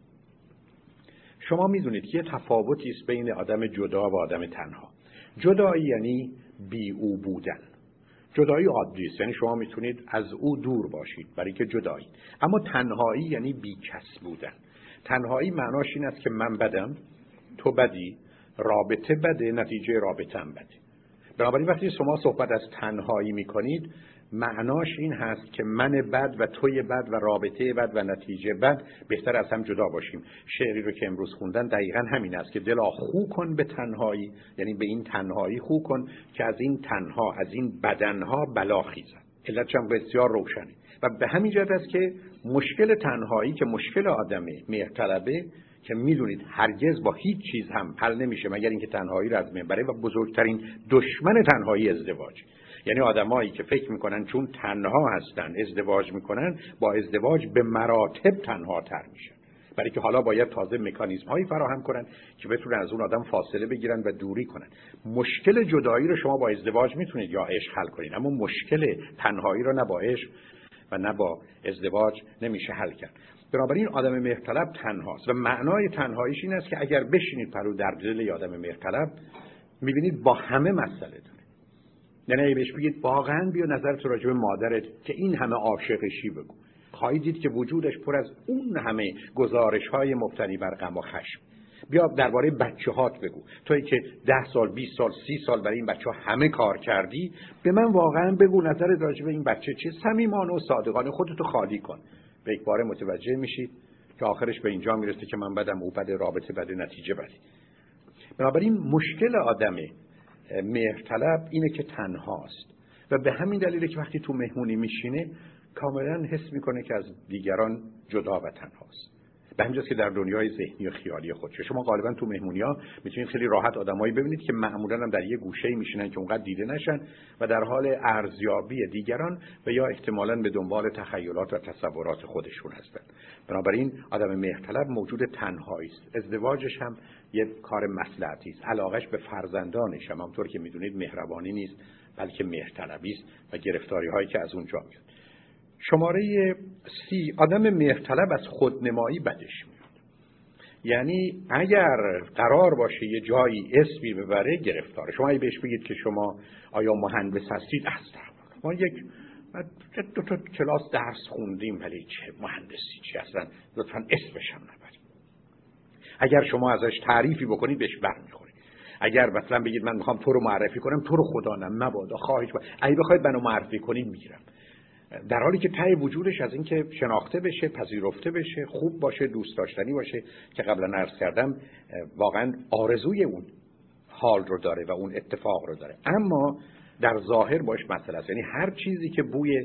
شما میدونید که یه تفاوتی است بین آدم جدا و آدم تنها. جدایی یعنی بی او بودن. جدایی عادی است، یعنی شما میتونید از او دور باشید برای که جدایی. اما تنهایی یعنی بی کس بودن. تنهایی معناش این است که من بدم، تو بدی، رابطه بده، نتیجه رابطه هم بده. بنابراین وقتی شما صحبت از تنهایی میکنید معناش این هست که من بد و توی بد و رابطه بد و نتیجه بد بهتر از هم جدا باشیم. شعری رو که امروز خوندن دقیقاً همین است که دلا خو کن به تنهایی، یعنی به این تنهایی خو کن که از این تنها، از این بدنها بلا خیزد. علتش هم بسیار روشنه و به همین جهت است که مشکل تنهایی که مشکل آدم مهرطلبه که میدونید هرگز با هیچ چیز هم حل نمیشه مگر اینکه تنهایی رو از بین بره و بزرگترین دشمن تنهایی ازدواج. یعنی آدمایی که فکر میکنن چون تنها هستن ازدواج میکنن، با ازدواج به مراتب تنها تر میشن، برای که حالا باید تازه مکانیزم هایی فراهم کنن که بتونن از اون آدم فاصله بگیرن و دوری کنن. مشکل جدایی رو شما با ازدواج میتونید یا عشق حل کنید، اما مشکل تنهایی رو نه با عشق و نه با ازدواج نمیشه حل کرد. بنابراین آدم مهرطلب تنهاست و معنای تنهاییش این است که اگر بشینید پرو در دل ی آدم مهرطلب میبینید با همه مسئله داره. یعنی بهش بگید واقعا بیا نظرت راجع به مادرت که این همه عاشقشی بگو، خواهید دید که وجودش پر از اون همه گزارش‌های مبتنی بر غم و خشم. بیا درباره بچه‌هات بگو، تویی که ده سال، بیست سال، سی سال برای این بچه‌ها همه کار کردی، به من واقعا بگو نظرت راجع به این بچه چیه. صمیمانه و صادقانه خودتو خالی کن. به یک باره متوجه میشید که آخرش به اینجا میرسه که من بدم، او بده، رابطه بده، نتیجه بده. بنابراین مشکل آدم مهرطلب اینه که تنهاست و به همین دلیله که وقتی تو مهمونی میشینه کاملا حس میکنه که از دیگران جدا و تنهاست. به همین جاست که در دنیای ذهنی و خیالی خودشه شما غالبا تو مهمونی‌ها میتونید خیلی راحت آدمایی ببینید که معمولا هم در یه گوشه‌ای میشینن که اونقدر دیده نشن و در حال ارزیابی دیگران و یا احتمالاً به دنبال تخیلات و تصورات خودشون هستن. بنابراین آدم مهرطلب موجود تنهایی است. ازدواجش هم یه کار مصلحتی است. علاقش به فرزندانش هم همونطور که میدونید مهربانی نیست بلکه مهرطلبی است و گرفتاری‌هایی که از اونجا میاد. شماره سی، آدم مهرطلب از خودنمایی بدش میاد. یعنی اگر قرار باشه یه جایی اسمی ببره گرفتاره. شما اگه بهش بگید که شما آیا مهندس هستید، استغفرالله ما یک دو تا کلاس درس خوندیم ولی چه مهندسی چی اصلا، لطفاً اسمش هم نبرید. اگر شما ازش تعریفی بکنید بهش برمیخوره. اگر مثلا بگید من میخوام تو رو معرفی کنم، تو رو خدا نه مبادا، خواهش با اگه بخواید منو معرفی کنید میگیرم. در حالی که ته وجودش از این که شناخته بشه، پذیرفته بشه، خوب باشه، دوست داشتنی باشه که قبلا عرض کردم واقعا آرزوی اون حال رو داره و اون اتفاق رو داره، اما در ظاهر باش مسئله است. یعنی هر چیزی که بوی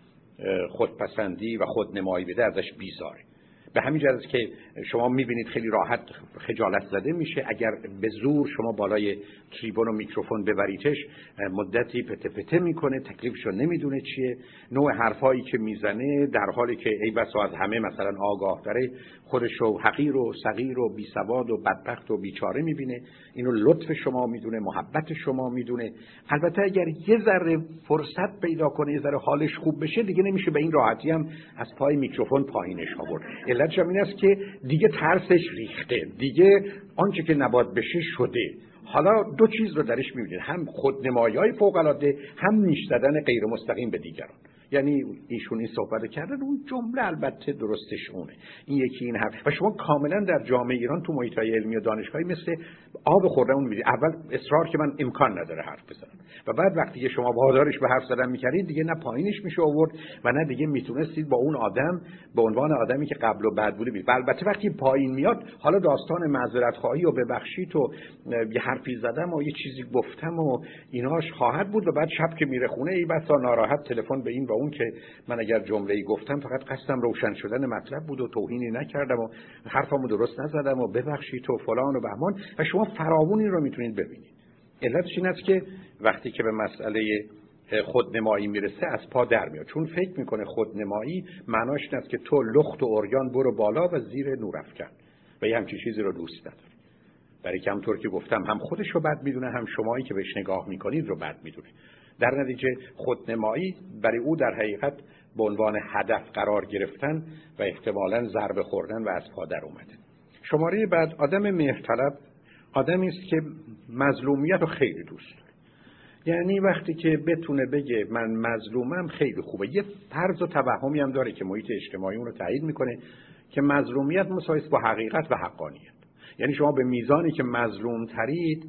خودپسندی و خودنمایی بده ازش بیزاره. به همین جهت است که شما میبینید خیلی راحت خجالت زده میشه. اگر به زور شما بالای تریبون و میکروفون ببریدش مدتی پته پته میکنه، تکلیفشو نمیدونه چیه، نوع حرفایی که میزنه در حالی که ای بسا از همه مثلا آگاه داره خودشو حقیر و صغیر و بیسواد و بدبخت و بیچاره میبینه. اینو لطف شما میدونه، محبت شما میدونه. البته اگر یه ذره فرصت پیدا کنه، یه ذره حالش خوب بشه، دیگه نمیشه به این راحتی هم از پای میکروفون پایینش آورد. علتش این است که دیگه ترسش ریخته، دیگه آنچه که نباید بشه شده. حالا دو چیز رو درش می‌بینید، هم خودنمایی‌های فوق‌العاده، هم نیش زدن غیر مستقیم به دیگران. یعنی ایشون این صحبت کردن، اون جمله البته درستش اونه، این یکی این حرف. و شما کاملا در جامعه ایران تو محیط‌های علمی و دانشگاهی مثل آب خوردن اون می‌بینید. اول اصرار که من امکان نداره حرف بزنم و بعد وقتی که شما وادارش به حرف زدن می‌کردید دیگه نه پایینش میشه آورد و نه دیگه میتونستید با اون آدم به عنوان آدمی که قبل و بعد بوده بید. البته وقتی پایین میاد حالا داستان معذرت خواهی و ببخشید و یه حرفی زدم و یه چیزی گفتم و ایناش خواهد بود و بعد شب که میره خونه ای بسا ناراحت تلفن به این و اون که من اگر جمله‌ای گفتم فقط قصدم روشن شدن مطلب بود و توهینی نکردم و حرفمو درست نزدم و ببخشید تو فلان و بهمان. و شما فراوون این رو میتونید ببینید. علتش این است که وقتی که به مسئله خودنمایی میرسه از پا در میاد، چون فکر میکنه خودنمایی معناش این است که تو لخت و عریان برو بالا و زیر نور افکن و یه همچین چیزی رو دوست نداره. برای که همطور که گفتم هم خودش رو بد میدونه، هم شمایی که بهش نگاه میکنید رو بد میدونه. در نتیجه خودنمایی برای او در حقیقت به عنوان هدف قرار گرفتن و احتمالاً ضربه خوردن و از پا در اومده. شماره بعد، آدم مهرطلب آدمی است که مظلومیت رو خیلی دوست داره. یعنی وقتی که بتونه بگه من مظلومم خیلی خوبه. یه فرض و توهمی هم داره که محیط اجتماعی اون رو تایید میکنه که مظلومیت مساوی است با حقیقت و حقانیت. یعنی شما به میزانی که مظلوم ترید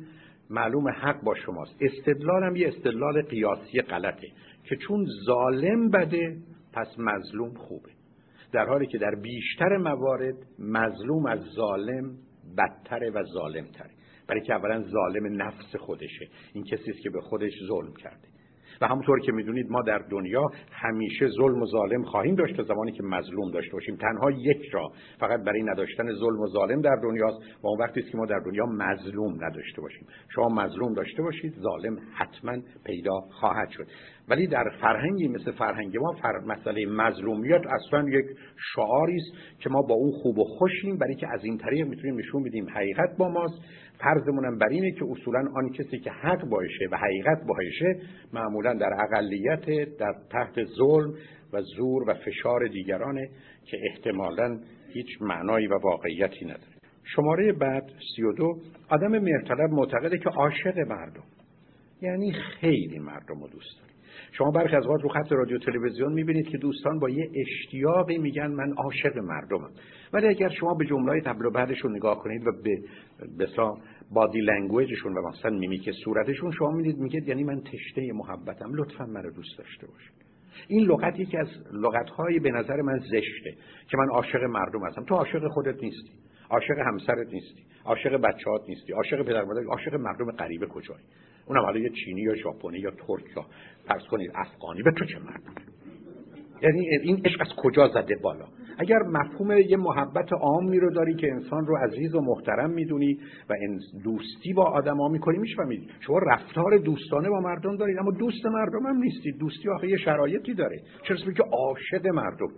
معلوم حق با شماست. استدلال هم یه استدلال قیاسی غلطه که چون ظالم بده پس مظلوم خوبه، در حالی که در بیشتر موارد مظلوم از ظالم بدتره و ظالمتره، برای که اولا ظالم نفس خودشه، این کسی است که به خودش ظلم کرده. و همونطور که میدونید ما در دنیا همیشه ظلم و ظالم خواهیم داشت تا زمانی که مظلوم داشته باشیم. تنها یک راه فقط برای نداشتن ظلم و ظالم در دنیاست و اون وقتی است که ما در دنیا مظلوم نداشته باشیم. شما مظلوم داشته باشید، ظالم حتما پیدا خواهد شد. ولی در فرهنگی مثل فرهنگ ما فر... مسئله مظلومیت اصلا یک شعاری است که ما با اون خوب و خوشیم، برای که از این طریق میتونیم نشون بدیم حقیقت با ماست. فرضمون هم بر اینه که اصولا آن کسی که حق باشه و حقیقت باشه معمولا در اقلیت، در تحت ظلم و زور و فشار دیگرانه که احتمالاً هیچ معنایی و واقعیتی نداره. شماره بعد سی و دو، آدم مهرطلب معتقده که عاشق مردم، یعنی خیلی مردم رو دوست داره. شما برخی از اوقات رو خط رادیو تلویزیون میبینید که دوستان با یه اشتیاقی میگن من عاشق مردمم، ولی اگر شما به جمله‌های قبل و بعدشون نگاه کنید و به بسا بادی لنگویجشون و مثلا میمیک صورتشون شما میدید میگید یعنی من تشنه محبتم، لطفا منو دوست داشته باشید. این لغت یکی از لغت‌های به نظر من زشته که من عاشق مردم هستم. تو عاشق خودت نیستی، عاشق همسرت نیستی، عاشق بچه‌هات نیستی، عاشق پدر مادر، عاشق مردم غریبه کجایی؟ اونم حالا یه چینی یا ژاپنی یا ترک یا فرض کنید افغانی، به تو چه مربوطه؟ یعنی این عشق از کجا زده بالا؟ اگر مفهوم یه محبت عامی رو داری که انسان رو عزیز و محترم میدونی و دوستی با آدما میکنی، میشفهمید شما رفتار دوستانه با مردم دارید اما دوست مردم هم نیستید. دوستی آخه یه شرایطی داره، چرا که عاشق مردم.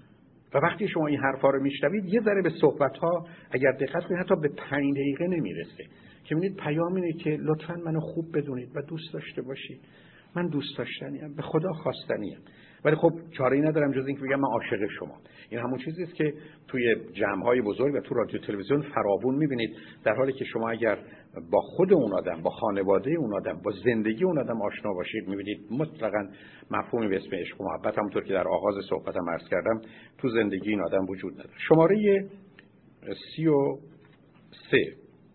و وقتی شما این حرفا رو میشنوید یه ذره به صحبت‌ها اگر دقت کنید حتی به پنج دقیقه نمیرسه که می‌بینید پیام اینه که لطفاً منو خوب بدونید و دوست داشته باشید. من دوست داشتنیم، به خدا خواستنیم، ولی خب چاره‌ای ندارم جز اینکه بگم من عاشق شما. این همون چیزی است که توی جمع‌های بزرگ و تو رادیو تلویزیون فراوون می‌بینید، در حالی که شما اگر با خود اون آدم، با خانواده اون آدم، با زندگی اون آدم آشنا باشید می‌بینید مطلقاً مفهومی به اسم عشق و محبت همونطور که در آغاز صحبتم عرض کردم تو زندگی این آدم وجود نداره. شماره سی و سه،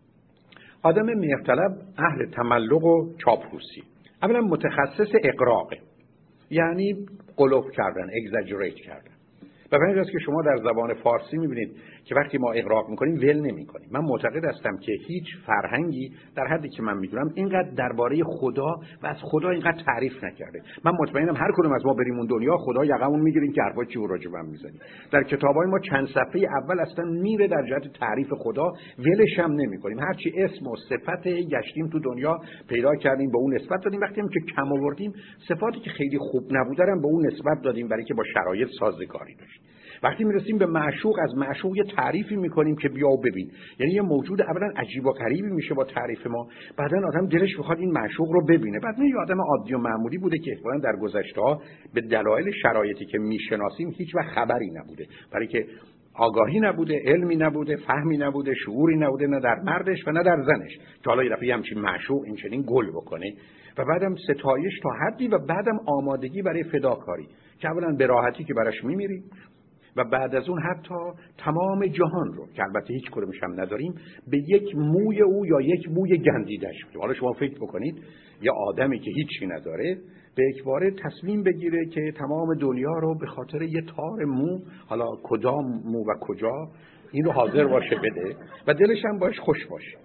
آدم مهرطلب اهل تملق و چاپلوسی. اولا متخصص اغراقه، یعنی قلوب کردن، اگزاجریت کردن. و به همین که شما در زبان فارسی میبینید که وقتی ما اغراق میکنیم ول نمیکنیم. من معتقد هستم که هیچ فرهنگی در حدی که من میدونم اینقدر درباره خدا و از خدا اینقدر تعریف نکرده. من مطمئنم هر کدوم از ما بریم اون دنیا خدا یقمون میگیریم که حرفا چی راجع به من میزنی. در کتابای ما چند صفحه اول اصلا میره در جهت تعریف خدا، ولش هم نمیکنیم. هر چی اسم و صفت گشتیم تو دنیا پیدا کردیم به اون نسبت دادیم، وقتی هم که کم آوردیم صفاتی که خیلی خوب نبودن هم به اون نسبت دادیم برای که با شرایط سازگاری داشت. وقتی میرسیم به معشوق، از معشوق یه تعریفی میکنیم که بیا و ببین، یعنی یه موجود اولا عجیب و غریبی میشه با تعریف ما، بعدن آدم دلش میخواد این معشوق رو ببینه. بعد یه آدم عادی و معمولی بوده که احتمالاً در گذشته‌ها به دلایل شرایطی که میشناسیم هیچ وقت خبری نبوده، برای که آگاهی نبوده، علمی نبوده، فهمی نبوده، شعوری نبوده، نه در مردش و نه در زنش که حالا یه دفعه همچین معشوق این چنین گل بکنه. و بعدم ستایش تا حدی و بعدم آمادگی برای فداکاری که اولا به راحتی که براش میمیریم و بعد از اون حتی تمام جهان رو که البته هیچ کدومش هم نداریم به یک موی او یا یک موی گندیدش میدیم. حالا شما فکر بکنید یه آدمی که هیچی نداره به یکباره تصمیم بگیره که تمام دنیا رو به خاطر یه تار مو، حالا کدام مو و کجا، این رو حاضر باشه بده و دلش هم باش خوش باشه.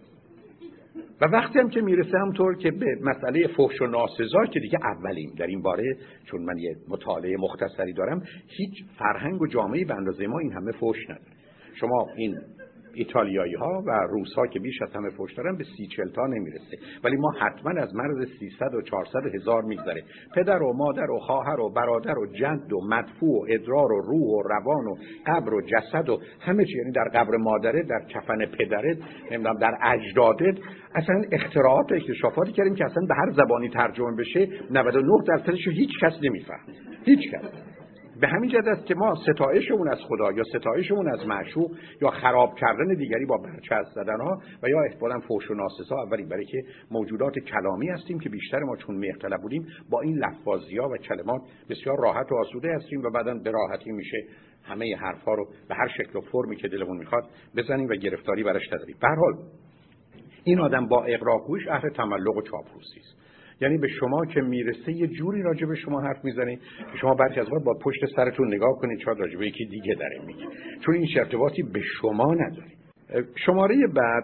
و وقتی هم که میرسه همطور که به مسئله فحش و ناسزا که دیگه اولیم در این باره، چون من یه مطالعه مختصری دارم، هیچ فرهنگ و جامعه‌ای به اندازه ما این همه فحش نداره. شما این ایتالیایی ها و روس ها که بیش از همه فحش دارن به سی چل تا نمیرسه، ولی ما حتما از مرز سیصد و چهارصد و هزار میگذره. پدر و مادر و خواهر و برادر و جد و مدفوع و ادرار و روح و روان و قبر و جسد و همه چی، یعنی در قبر مادره، در کفن پدرت، نمیدونم در اجدادت. اصلا اختراعات و اکتشافاتی کردیم که اصلا به هر زبانی ترجمه بشه نود و نه درصدش رو هیچ کس نمیفهمه، هیچ کس. به همین جهت است که ما ستایشمون از خدا یا ستایشمون از معشوق یا خراب کردن دیگری با برچسب زدنها و یا احتمالاً فحش و ناسزا اولی، برای که موجودات کلامی هستیم که بیشتر ما چون مهرطلب بودیم با این لفاظی‌ها و کلمات بسیار راحت و آسوده هستیم و بعداً به راحتی میشه همه حرفا رو به هر شکل و فرمی که دلمون میخواد بزنیم و گرفتاری براش نداریم. به هر حال این آدم با اغراقگویش اهل تملق و چاپلوسی است. یعنی به شما که میرسه یه جوری راجع به شما حرف میزنه که شما برخی از وقت با پشت سرتون نگاه کنید شاید راجع به یکی دیگه داره میگه، چون این ارتباطی به شما نداره. شماره بعد،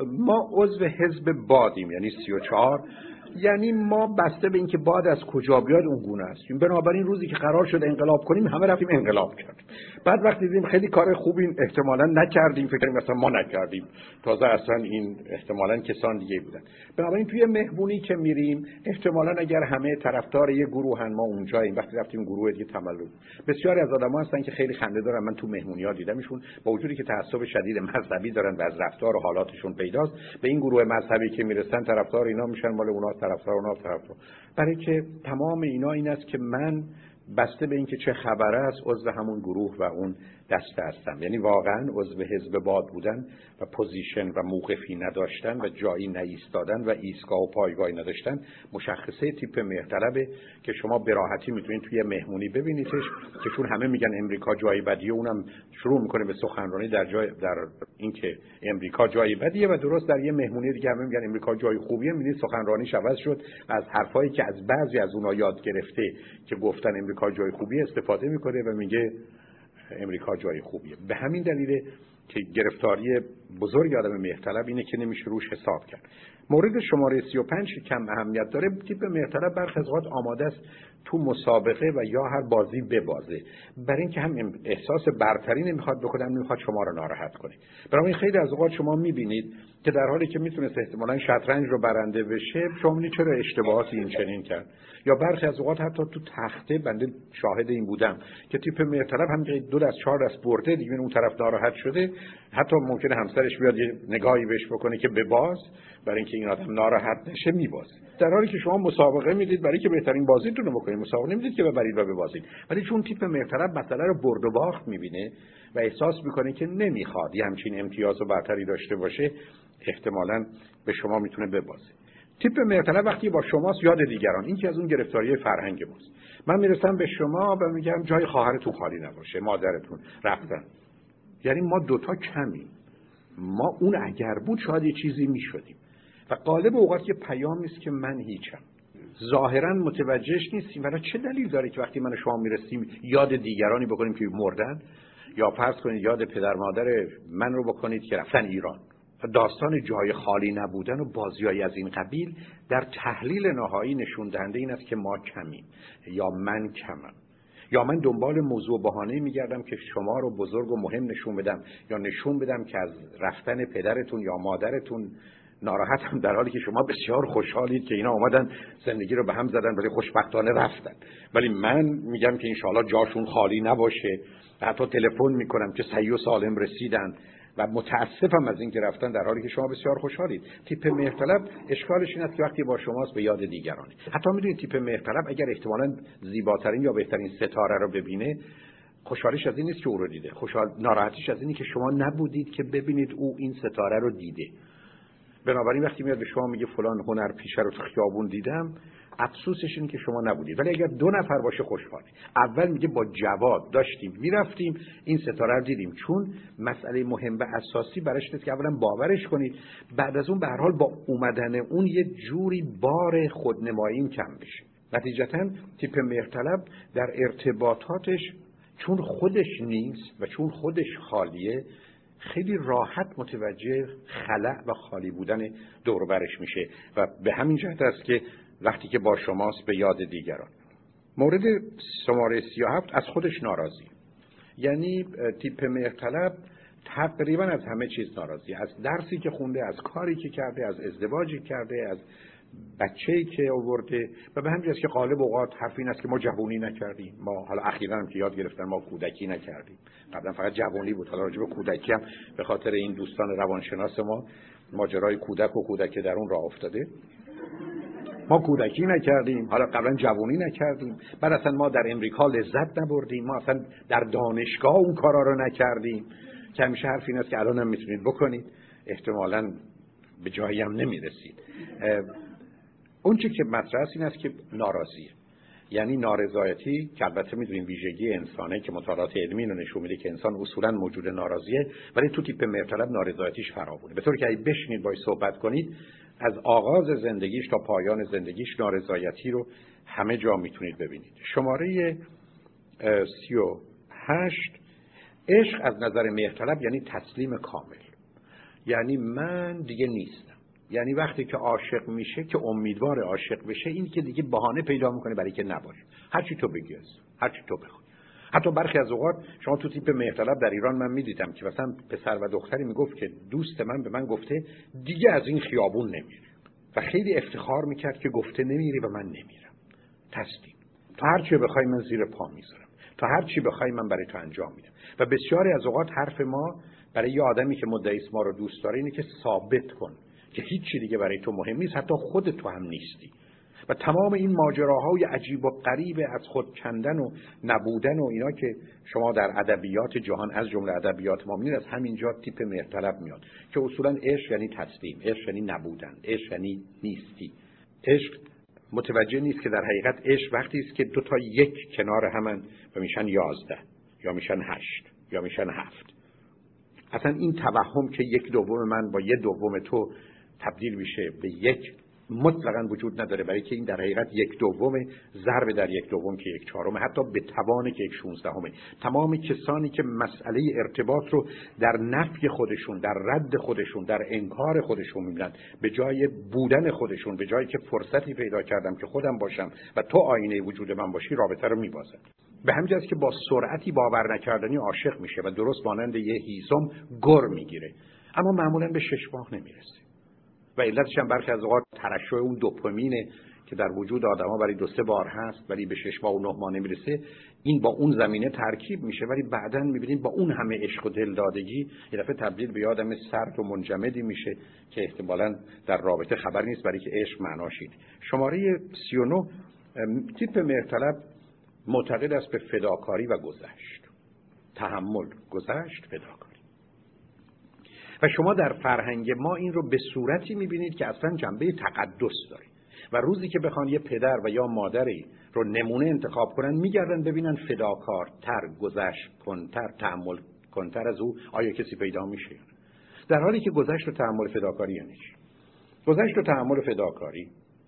ما عضو حزب بادیم، یعنی سی و چهار، یعنی ما بسته به اینکه باد از کجا بیاد اون گونه است. بنابراین روزی که قرار شد انقلاب کنیم همه رفتیم انقلاب کردیم. بعد وقتی دیدیم خیلی کار خوبی احتمالاً نکردیم، فکر کنیم مثلا ما نکردیم، تازه اصلا این احتمالاً کسان دیگه بودن. بنابراین توی مهمونی که میریم احتمالاً اگر همه طرفدار یه گروهن ما اونجاییم، وقتی رفتیم گروه دیگه تملق. بسیاری از آدم‌ها هستن که خیلی خنده دارن، من تو مهمونی‌ها دیدمشون، با وجودی که تعصب شدید مذهبی دارن و از رفتار و حالاتشون پیداست، به این گروه مذهبی که میرسن طرفدار اینا میشن، مال اونا طرفدار اونا طرفدار. برای که تمام اینا این است که من بسته به اینکه چه خبر است عضو همون گروه و اون دسته هستم. یعنی واقعا عضو حزب باد بودن و پوزیشن و موقفی نداشتن و جایی نایستادن و ایستگاه و پایگاهی نداشتن مشخصه تیپ مهرطلبه که شما به راحتی میتونید توی مهمونی ببینیدش، که چون همه میگن امریکا جای بدیه، اونم شروع میکنه به سخنرانی در جای در اینکه امریکا جای بدیه و درست در یه مهمونی دیگه همه میگن امریکا جای خوبیه، میبینید سخنرانیش عوض شد و از حرفایی که از بعضی از اونها یاد گرفته که گفتن امریکا جای خوبیه استفاده میکنه و میگه امریکا جای خوبیه. به همین دلیله که گرفتاری بزرگ آدم مهرطلب اینه که نمیشه روش حساب کرد. مورد شماره سی و پنج کم اهمیت داره. تیپ مهرطلب برخی از اوقات آماده است تو مسابقه و یا هر بازی ببازه، برای اینکه هم احساس برتری نمیخواد بکنه، هم نمیخواد شما رو ناراحت کنه. برای خیلی از اوقات شما میبینید که در حالی که میتونست احتمالاً شطرنج رو برنده بشه، شما میبینید چرا اشتباهاتی این چنین کرد. یا برخی از اوقات حتی تو تخته، بنده شاهد این بودم که تیپ مهرطلب هم دو دست چهار دست برده، دیگه اون طرف ناراحت شده، حتی ممکنه همسرش بیاد یه نگاهی بهش بکنه که بباز، برای اینکه این آدم ناراحت نشه میبازه. در حالی که شما مسابقه میدید برای که بهترین بازیتون رو بکنید، مسابقه نمیدید که ببرید و ببازید. ولی چون تیپ مهرطلب مسئله رو برد و باخت میبینه و احساس میکنه که نمیخواد یه همچین امتیاز و برتری داشته باشه، احتمالاً به شما میتونه ببازه. تیپ مهرطلب وقتی با شماست یاد دیگران، این که از اون گرفتاری فرهنگ ماست. من میرسم به شما و میگم جای خواهرتون خالی نباشه، مادرتون رفتن، یعنی ما دوتا کمیم، ما اون اگر بود شاید یه چیزی میشدیم. و غالب اوقات که پیامی است که من هیچم، ظاهرا متوجهش نیستیم، ولی چه دلیل داره که وقتی من و شما میرسیم یاد دیگرانی بکنیم که مردن، یا فرض کنید یاد پدر مادر من رو بکنید که رفتن ایران. داستان جای خالی نبودن و بازیایی از این قبیل در تحلیل نهایی نشون دهنده این است که ما کمیم یا من کمم، یا من دنبال موضوع بهانه میگردم که شما رو بزرگ و مهم نشون بدم یا نشون بدم که از رفتن پدرتون یا مادرتون ناراحتم، در حالی که شما بسیار خوشحالید که اینا اومدن زندگی رو به هم زدن ولی خوشبختانه رفتن. ولی من میگم که انشالله جاشون خالی نباشه، حتی تلفن میکنم که صحیح و سالم رسیدن و متاسفم از این که رفتن، در حالی که شما بسیار خوشحالید. تیپ مهرطلب اشکالش این است که وقتی با شماست به یاد دیگرانی. حتی میدونید تیپ مهرطلب اگر احتمالاً زیباترین یا بهترین ستاره رو ببینه، خوشحالیش از این نیست که او رو دیده، خوشحال ناراحتیش از اینی که شما نبودید که ببینید او این ستاره رو دیده. بنابراین وقتی میاد به شما میگه فلان هنر پیشه رو تو خیابون دیدم، افسوسش اینه که شما نبودید. ولی اگر دو نفر باشه خوشحالی. اول میگه با جواد داشتیم میرفتیم این ستاره رو دیدیم، چون مسئله مهم و اساسی براش نیست که اولا باورش کنید، بعد از اون به هر حال با اومدن اون یه جوری بار خودنمایی کم بشه. نتیجتا تیپ مهرطلب در ارتباطاتش چون خودش نیست و چون خودش خالیه، خیلی راحت متوجه خلأ و خالی بودن دور و برش میشه و به همین جهت است که وقتی که با شماست به یاد دیگران. مورد شماره سی و هفت از خودش ناراضی، یعنی تیپ مهرطلب تقریبا از همه چیز ناراضی، از درسی که خونده، از کاری که کرده، از ازدواجی کرده، از بچه‌ای که آورده و به همین جهت که غالب اوقات حرف این است که ما جوونی نکردیم. ما حالا اخیراً هم که یاد گرفتن ما کودکی نکردیم، قبلا فقط جوونی بود، حالا راجع به کودکی هم به خاطر این دوستان روانشناس ما ماجرای کودک و کودک درون راه افتاده. ما کودکی نکردیم، حالا قبلا جوونی نکردیم، بعد اصلا ما در امریکا لذت نبردیم، ما اصلا در دانشگاه اون کارا رو نکردیم، که همیشه حرف این است که الان هم میتونید بکنید، احتمالاً به جایی هم نمیرسید. اون چی که مطرح است این است که ناراضیه. یعنی نارضایتی که البته میدونیم ویژگی انسانه که مطالعات علمی رو نشون میده که انسان اصولا موجود ناراضیه، ولی تو تیپ مهرطلب نارضایتیش فراوونه، به طوری که اگه بشینید باهاش صحبت کنید از آغاز زندگیش تا پایان زندگیش نارضایتی رو همه جا میتونید ببینید. شماره سی و هشت، عشق از نظر مهرطلب یعنی تسلیم کامل، یعنی من دیگه نیستم. یعنی وقتی که عاشق میشه که امیدوار عاشق بشه، این که دیگه بهانه پیدا میکنه برای که نباشه، هر چی تو بگی، هر چی تو بخوای. حتی برخی از اوقات شما تو تیپ مهرطلب در ایران من میدیدم که مثلا پسر و دختری میگفت که دوست من به من گفته دیگه از این خیابون نمیری و خیلی افتخار میکرد که گفته نمیری و من نمیرم. تسلیم. تا هر چی بخوای من زیر پا میذارم، تا هر چی بخوای من برای تو انجام میدم. و بسیاری از اوقات حرف ما برای یه آدمی که مدعی است ما رو دوست داره اینه که ثابت کن که هیچ چی دیگه برای تو مهم نیست، حتی خودت تو هم نیستی. و تمام این ماجراهای عجیب و غریب از خود کندن و نبودن و اینا که شما در ادبیات جهان از جمله ادبیات ما می‌بینید، از همینجا تیپ مهرطلب میاد که اصولا عشق یعنی تسلیم، عشق یعنی نبودن، عشق یعنی نیستی. عشق متوجه نیست که در حقیقت عشق وقتی است که دو تا یک کنار همن و میشن یازده یا میشن هشت یا میشن هفت. اصلا این توهم که یک دوم من با یه دوم تو تبدیل میشه به یک مطلقاً وجود نداره، برای که این در حقیقت یک دوم ضرب در یک دوم که یک چهارم، حتی به توان که یک شانزدهمه. تمام کسانی که مسئله ارتباط رو در نفی خودشون، در رد خودشون، در انکار خودشون میبینن، به جای بودن خودشون، به جایی که فرصتی پیدا کردم که خودم باشم و تو آینه وجود من باشی، رابطه رو میبازن. به همین جاست که با سرعتی باور نکردنی عاشق میشه و درست مانند یه هیزم گر میگیره، اما معمولاً به شش ماه نمیرسه. و علتش هم برخی از اوقات ترشح اون دوپامینه که در وجود آدم‌ها برای دو سه بار هست ولی به شش ماه و نه ماه نمیرسه. این با اون زمینه ترکیب میشه، ولی بعداً میبینید با اون همه عشق و دلدادگی یه دفعه تبدیل به آدم سرد و منجمدی میشه که احتمالاً در رابطه خبر نیست، برای که عشق معناش اینه. شماره سی و نه، تیپ مهرطلب معتقد است به فداکاری و گذشت، تحمل، گذشت، فداکاری. و شما در فرهنگ ما این رو به صورتی میبینید که اصلا جنبه تقدس داره و روزی که بخوان یه پدر و یا مادری رو نمونه انتخاب کنن، میگردن ببینن فداکارتر، گذشت کنتر، تحمل کنتر از او آیا کسی پیدا میشه، در حالی که گذشت و تحمل فداکاری یعنی چی؟ گذشت و تحمل فداکاری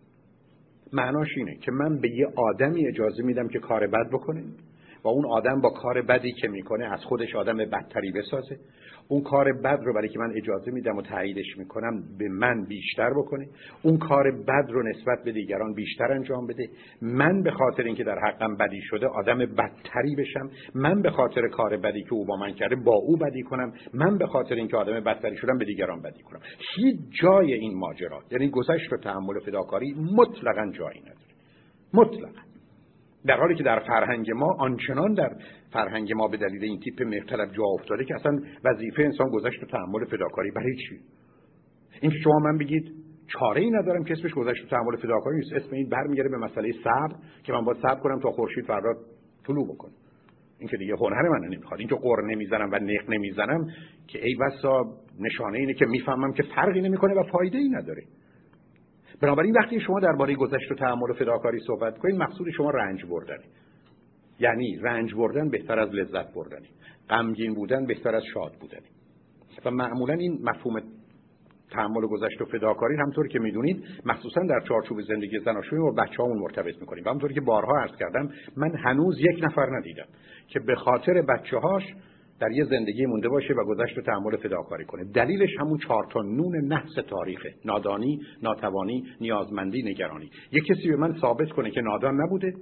معناش اینه که من به یه آدمی اجازه میدم که کار بد بکنه و اون آدم با کار بدی که میکنه از خودش آدم بدتری بسازه. اون کار بد رو برای که من اجازه میدم و تاییدش میکنم به من بیشتر بکنه. اون کار بد رو نسبت به دیگران بیشتر انجام بده. من به خاطر اینکه در حقم بدی شده آدم بدتری بشم. من به خاطر کار بدی که او با من کرده با او بدی کنم. من به خاطر اینکه آدم بدتری شدم به دیگران بدی کنم. هیچ جای این ماجرا، یعنی گذشت و تحمل فداکاری، مطلقاً جایی نداره. مطلقاً. در حالی که در فرهنگ ما آنچنان در فرهنگ ما به دلیل این تیپ مهرطلب جا افتاده که اصلا وظیفه انسان گذشت و تحمل فداکاری برای چی؟ این که شما من بگید چاره ای ندارم که اسمش گذشت و تحمل فداکاری نیست، اسم این برمیگره به مسئله صبر که من باید صبر کنم تا خورشید فردا طلوع بکنه. این که دیگه هنر من نمیخواد. این که قر نمیزنم و نق نمیزنم که ای بسا نشانه اینه که میفهمم که فرقی نمیکنه و فایده ای نداره. بنابراین وقتی شما درباره گذشت و تحمل و فداکاری صحبت کنید، مقصود شما رنج بردنه. یعنی رنج بردن بهتر از لذت بردنه، غمگین بودن بهتر از شاد بودنه. و معمولا این مفهوم تحمل و گذشت و فداکاری همونطور که میدونید مخصوصا در چارچوب زندگی زناشویی و بچه‌هامون مرتبط می‌کنیم. و همونطور که بارها عرض کردم، من هنوز یک نفر ندیدم که به خاطر بچه‌هاش در یه زندگی مونده باشه و گذشت و تحمل فداکاری کنه. دلیلش همون چهار تا نون نحس تاریخه: نادانی، ناتوانی، نیازمندی، نگرانی. یک کسی به من ثابت کنه که نادان نبوده،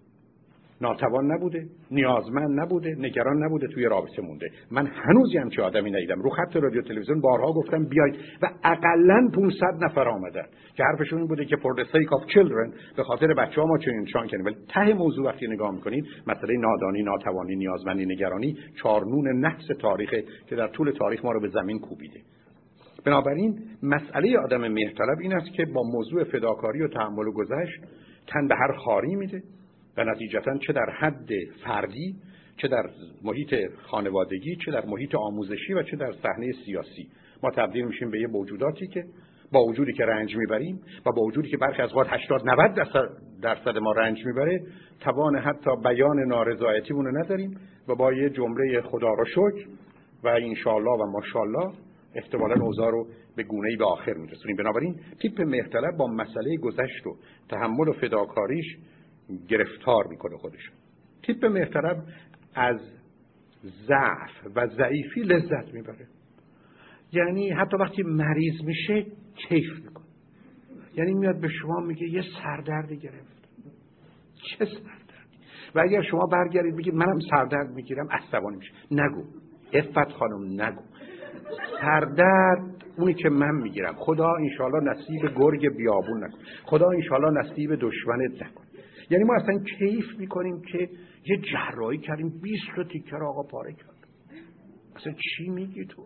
ناتوان نبوده، نیازمند نبوده، نگران نبوده، توی رابطه مونده. من هنوز همچین آدمی ندیدم. رو خط رادیو تلویزیون بارها گفتم بیاید و اقلاً پانصد نفر آمدن که حرفشون این بوده که for the sake of children، به خاطر بچه‌ها ما چنین شان کنیم. ولی ته موضوع وقتی نگاه می‌کنید، مسئله نادانی، ناتوانی، نیازمندی، نگرانی، چهارنون نحس تاریخه که در طول تاریخ ما رو به زمین کوبیده. بنابراین مسئله آدم مهرطلب این است که با موضوع فداکاری و تحمل و گذشت تن به هر خاری میده و نتیجتاً چه در حد فردی، چه در محیط خانوادگی، چه در محیط آموزشی و چه در صحنه سیاسی ما تبدیل میشیم به یه موجوداتی که با وجودی که رنج میبریم و با وجودی که برخی از اوقات هشتاد نود درصد ما رنج میبره، توان حتی بیان نارضایتیمون رو نداریم و با یه جمله خدا رو شکر و انشالله و ماشاءالله احتمالاً اوضاع رو به گونه‌ای به آخر میرسونیم. بنابراین تیپ مهرطلب با مسئله گذشت و تحمل و فداکاریش گرفتار میکنه خودش. تیپ مهرطلب از ضعف و ضعیفی لذت میبره. یعنی حتی وقتی مریض میشه کیف میکنه. یعنی میاد به شما میگه یه سردردی گرفت. چه سردردی؟ و اگر شما برگردید بگید منم سردرد میگیرم، عصبانی میشه. نگو عفت خانم، نگو سردرد اونی که من میگیرم خدا انشالله نصیب گرگ بیابون نکن، خدا انشالله نصیب دشمنت نکن. یعنی ما اصلا کیف میکنیم که یه جراحی کردیم بیست تا تیکه رو آقا پاره کرد. اصلا چی میگی تو؟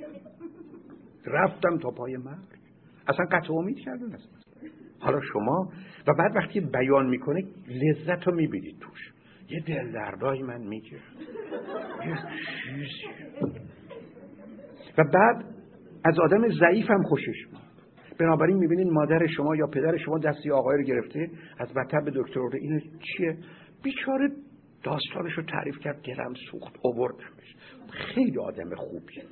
رفتم تا پای مرگ. اصلا قطع امید کردن اصلا. حالا شما و بعد وقتی بیان میکنه لذت رو میبینید توش. یه دل دردای من میگیره، یه چیزی. و بعد از آدم ضعیف هم خوشش میاد. بنابراین میبینید مادر شما یا پدر شما دستی آقای رو گرفته از مطب به دکتر رو، اینه چیه؟ بیچاره داستانش رو تعریف کرد، دلم سوخت، آوردمش. خیلی آدم خوبیه.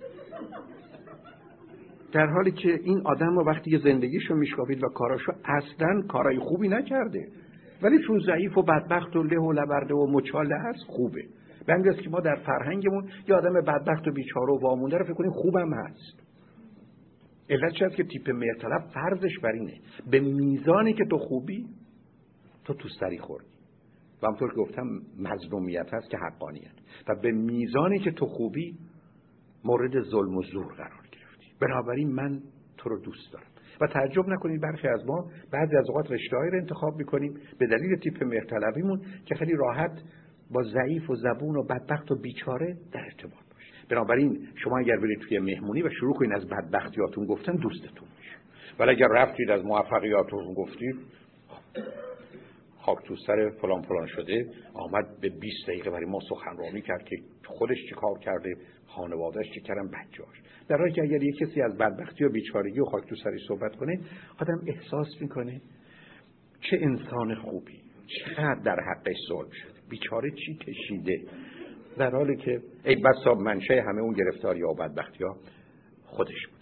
در حالی که این آدم رو وقتی زندگیشو میشکافید و کاراشو اصلا کارای خوبی نکرده، ولی چون ضعیف و بدبخت و له و لبرده و مچاله هست خوبه. به همین جاست که ما در فرهنگمون یه آدم بدبخت و بیچاره و وامونده رو فکر کنیم خوبم هست. علت چه هست که تیپ مهرطلب فرضش بر اینه به میزانی که تو خوبی تو تو سری خوردی و همطور که گفتم مظلومیت هست که حقانیت، و به میزانی که تو خوبی مورد ظلم و زور قرار گرفتی. بنابراین من تو رو دوست دارم. و تعجب نکنید برخی از ما بعضی از اوقات رشته‌هایی رو انتخاب می‌کنیم به دلیل تیپ مهرطلبیمون که خیلی راحت با ضعیف و زبون و بدبخت و بیچاره در ارتباط باشه. بنابراین شما اگر برید توی مهمونی و شروع کنید از بدبختیاتون گفتن، دوستتون میشه. ولی اگر رفتید از موفقیاتتون گفتید، خاک تو سر فلان فلان شده، آمد به بیست دقیقه برای ما سخنرانی کرد که خودش چی کار کرده، خانواده‌اش چی کردن، بچه‌اش. در حالی که اگر یک کسی از بدبختی و بیچارگی و خاک تو سری صحبت کنه، آدم احساس میکنه چه انسان خوبی، چقدر در حقش ظلم شده، بیچاره چی کشیده، در حالی که ای بسا منشأ همه اون گرفتاری و بدبختی ها خودش بود.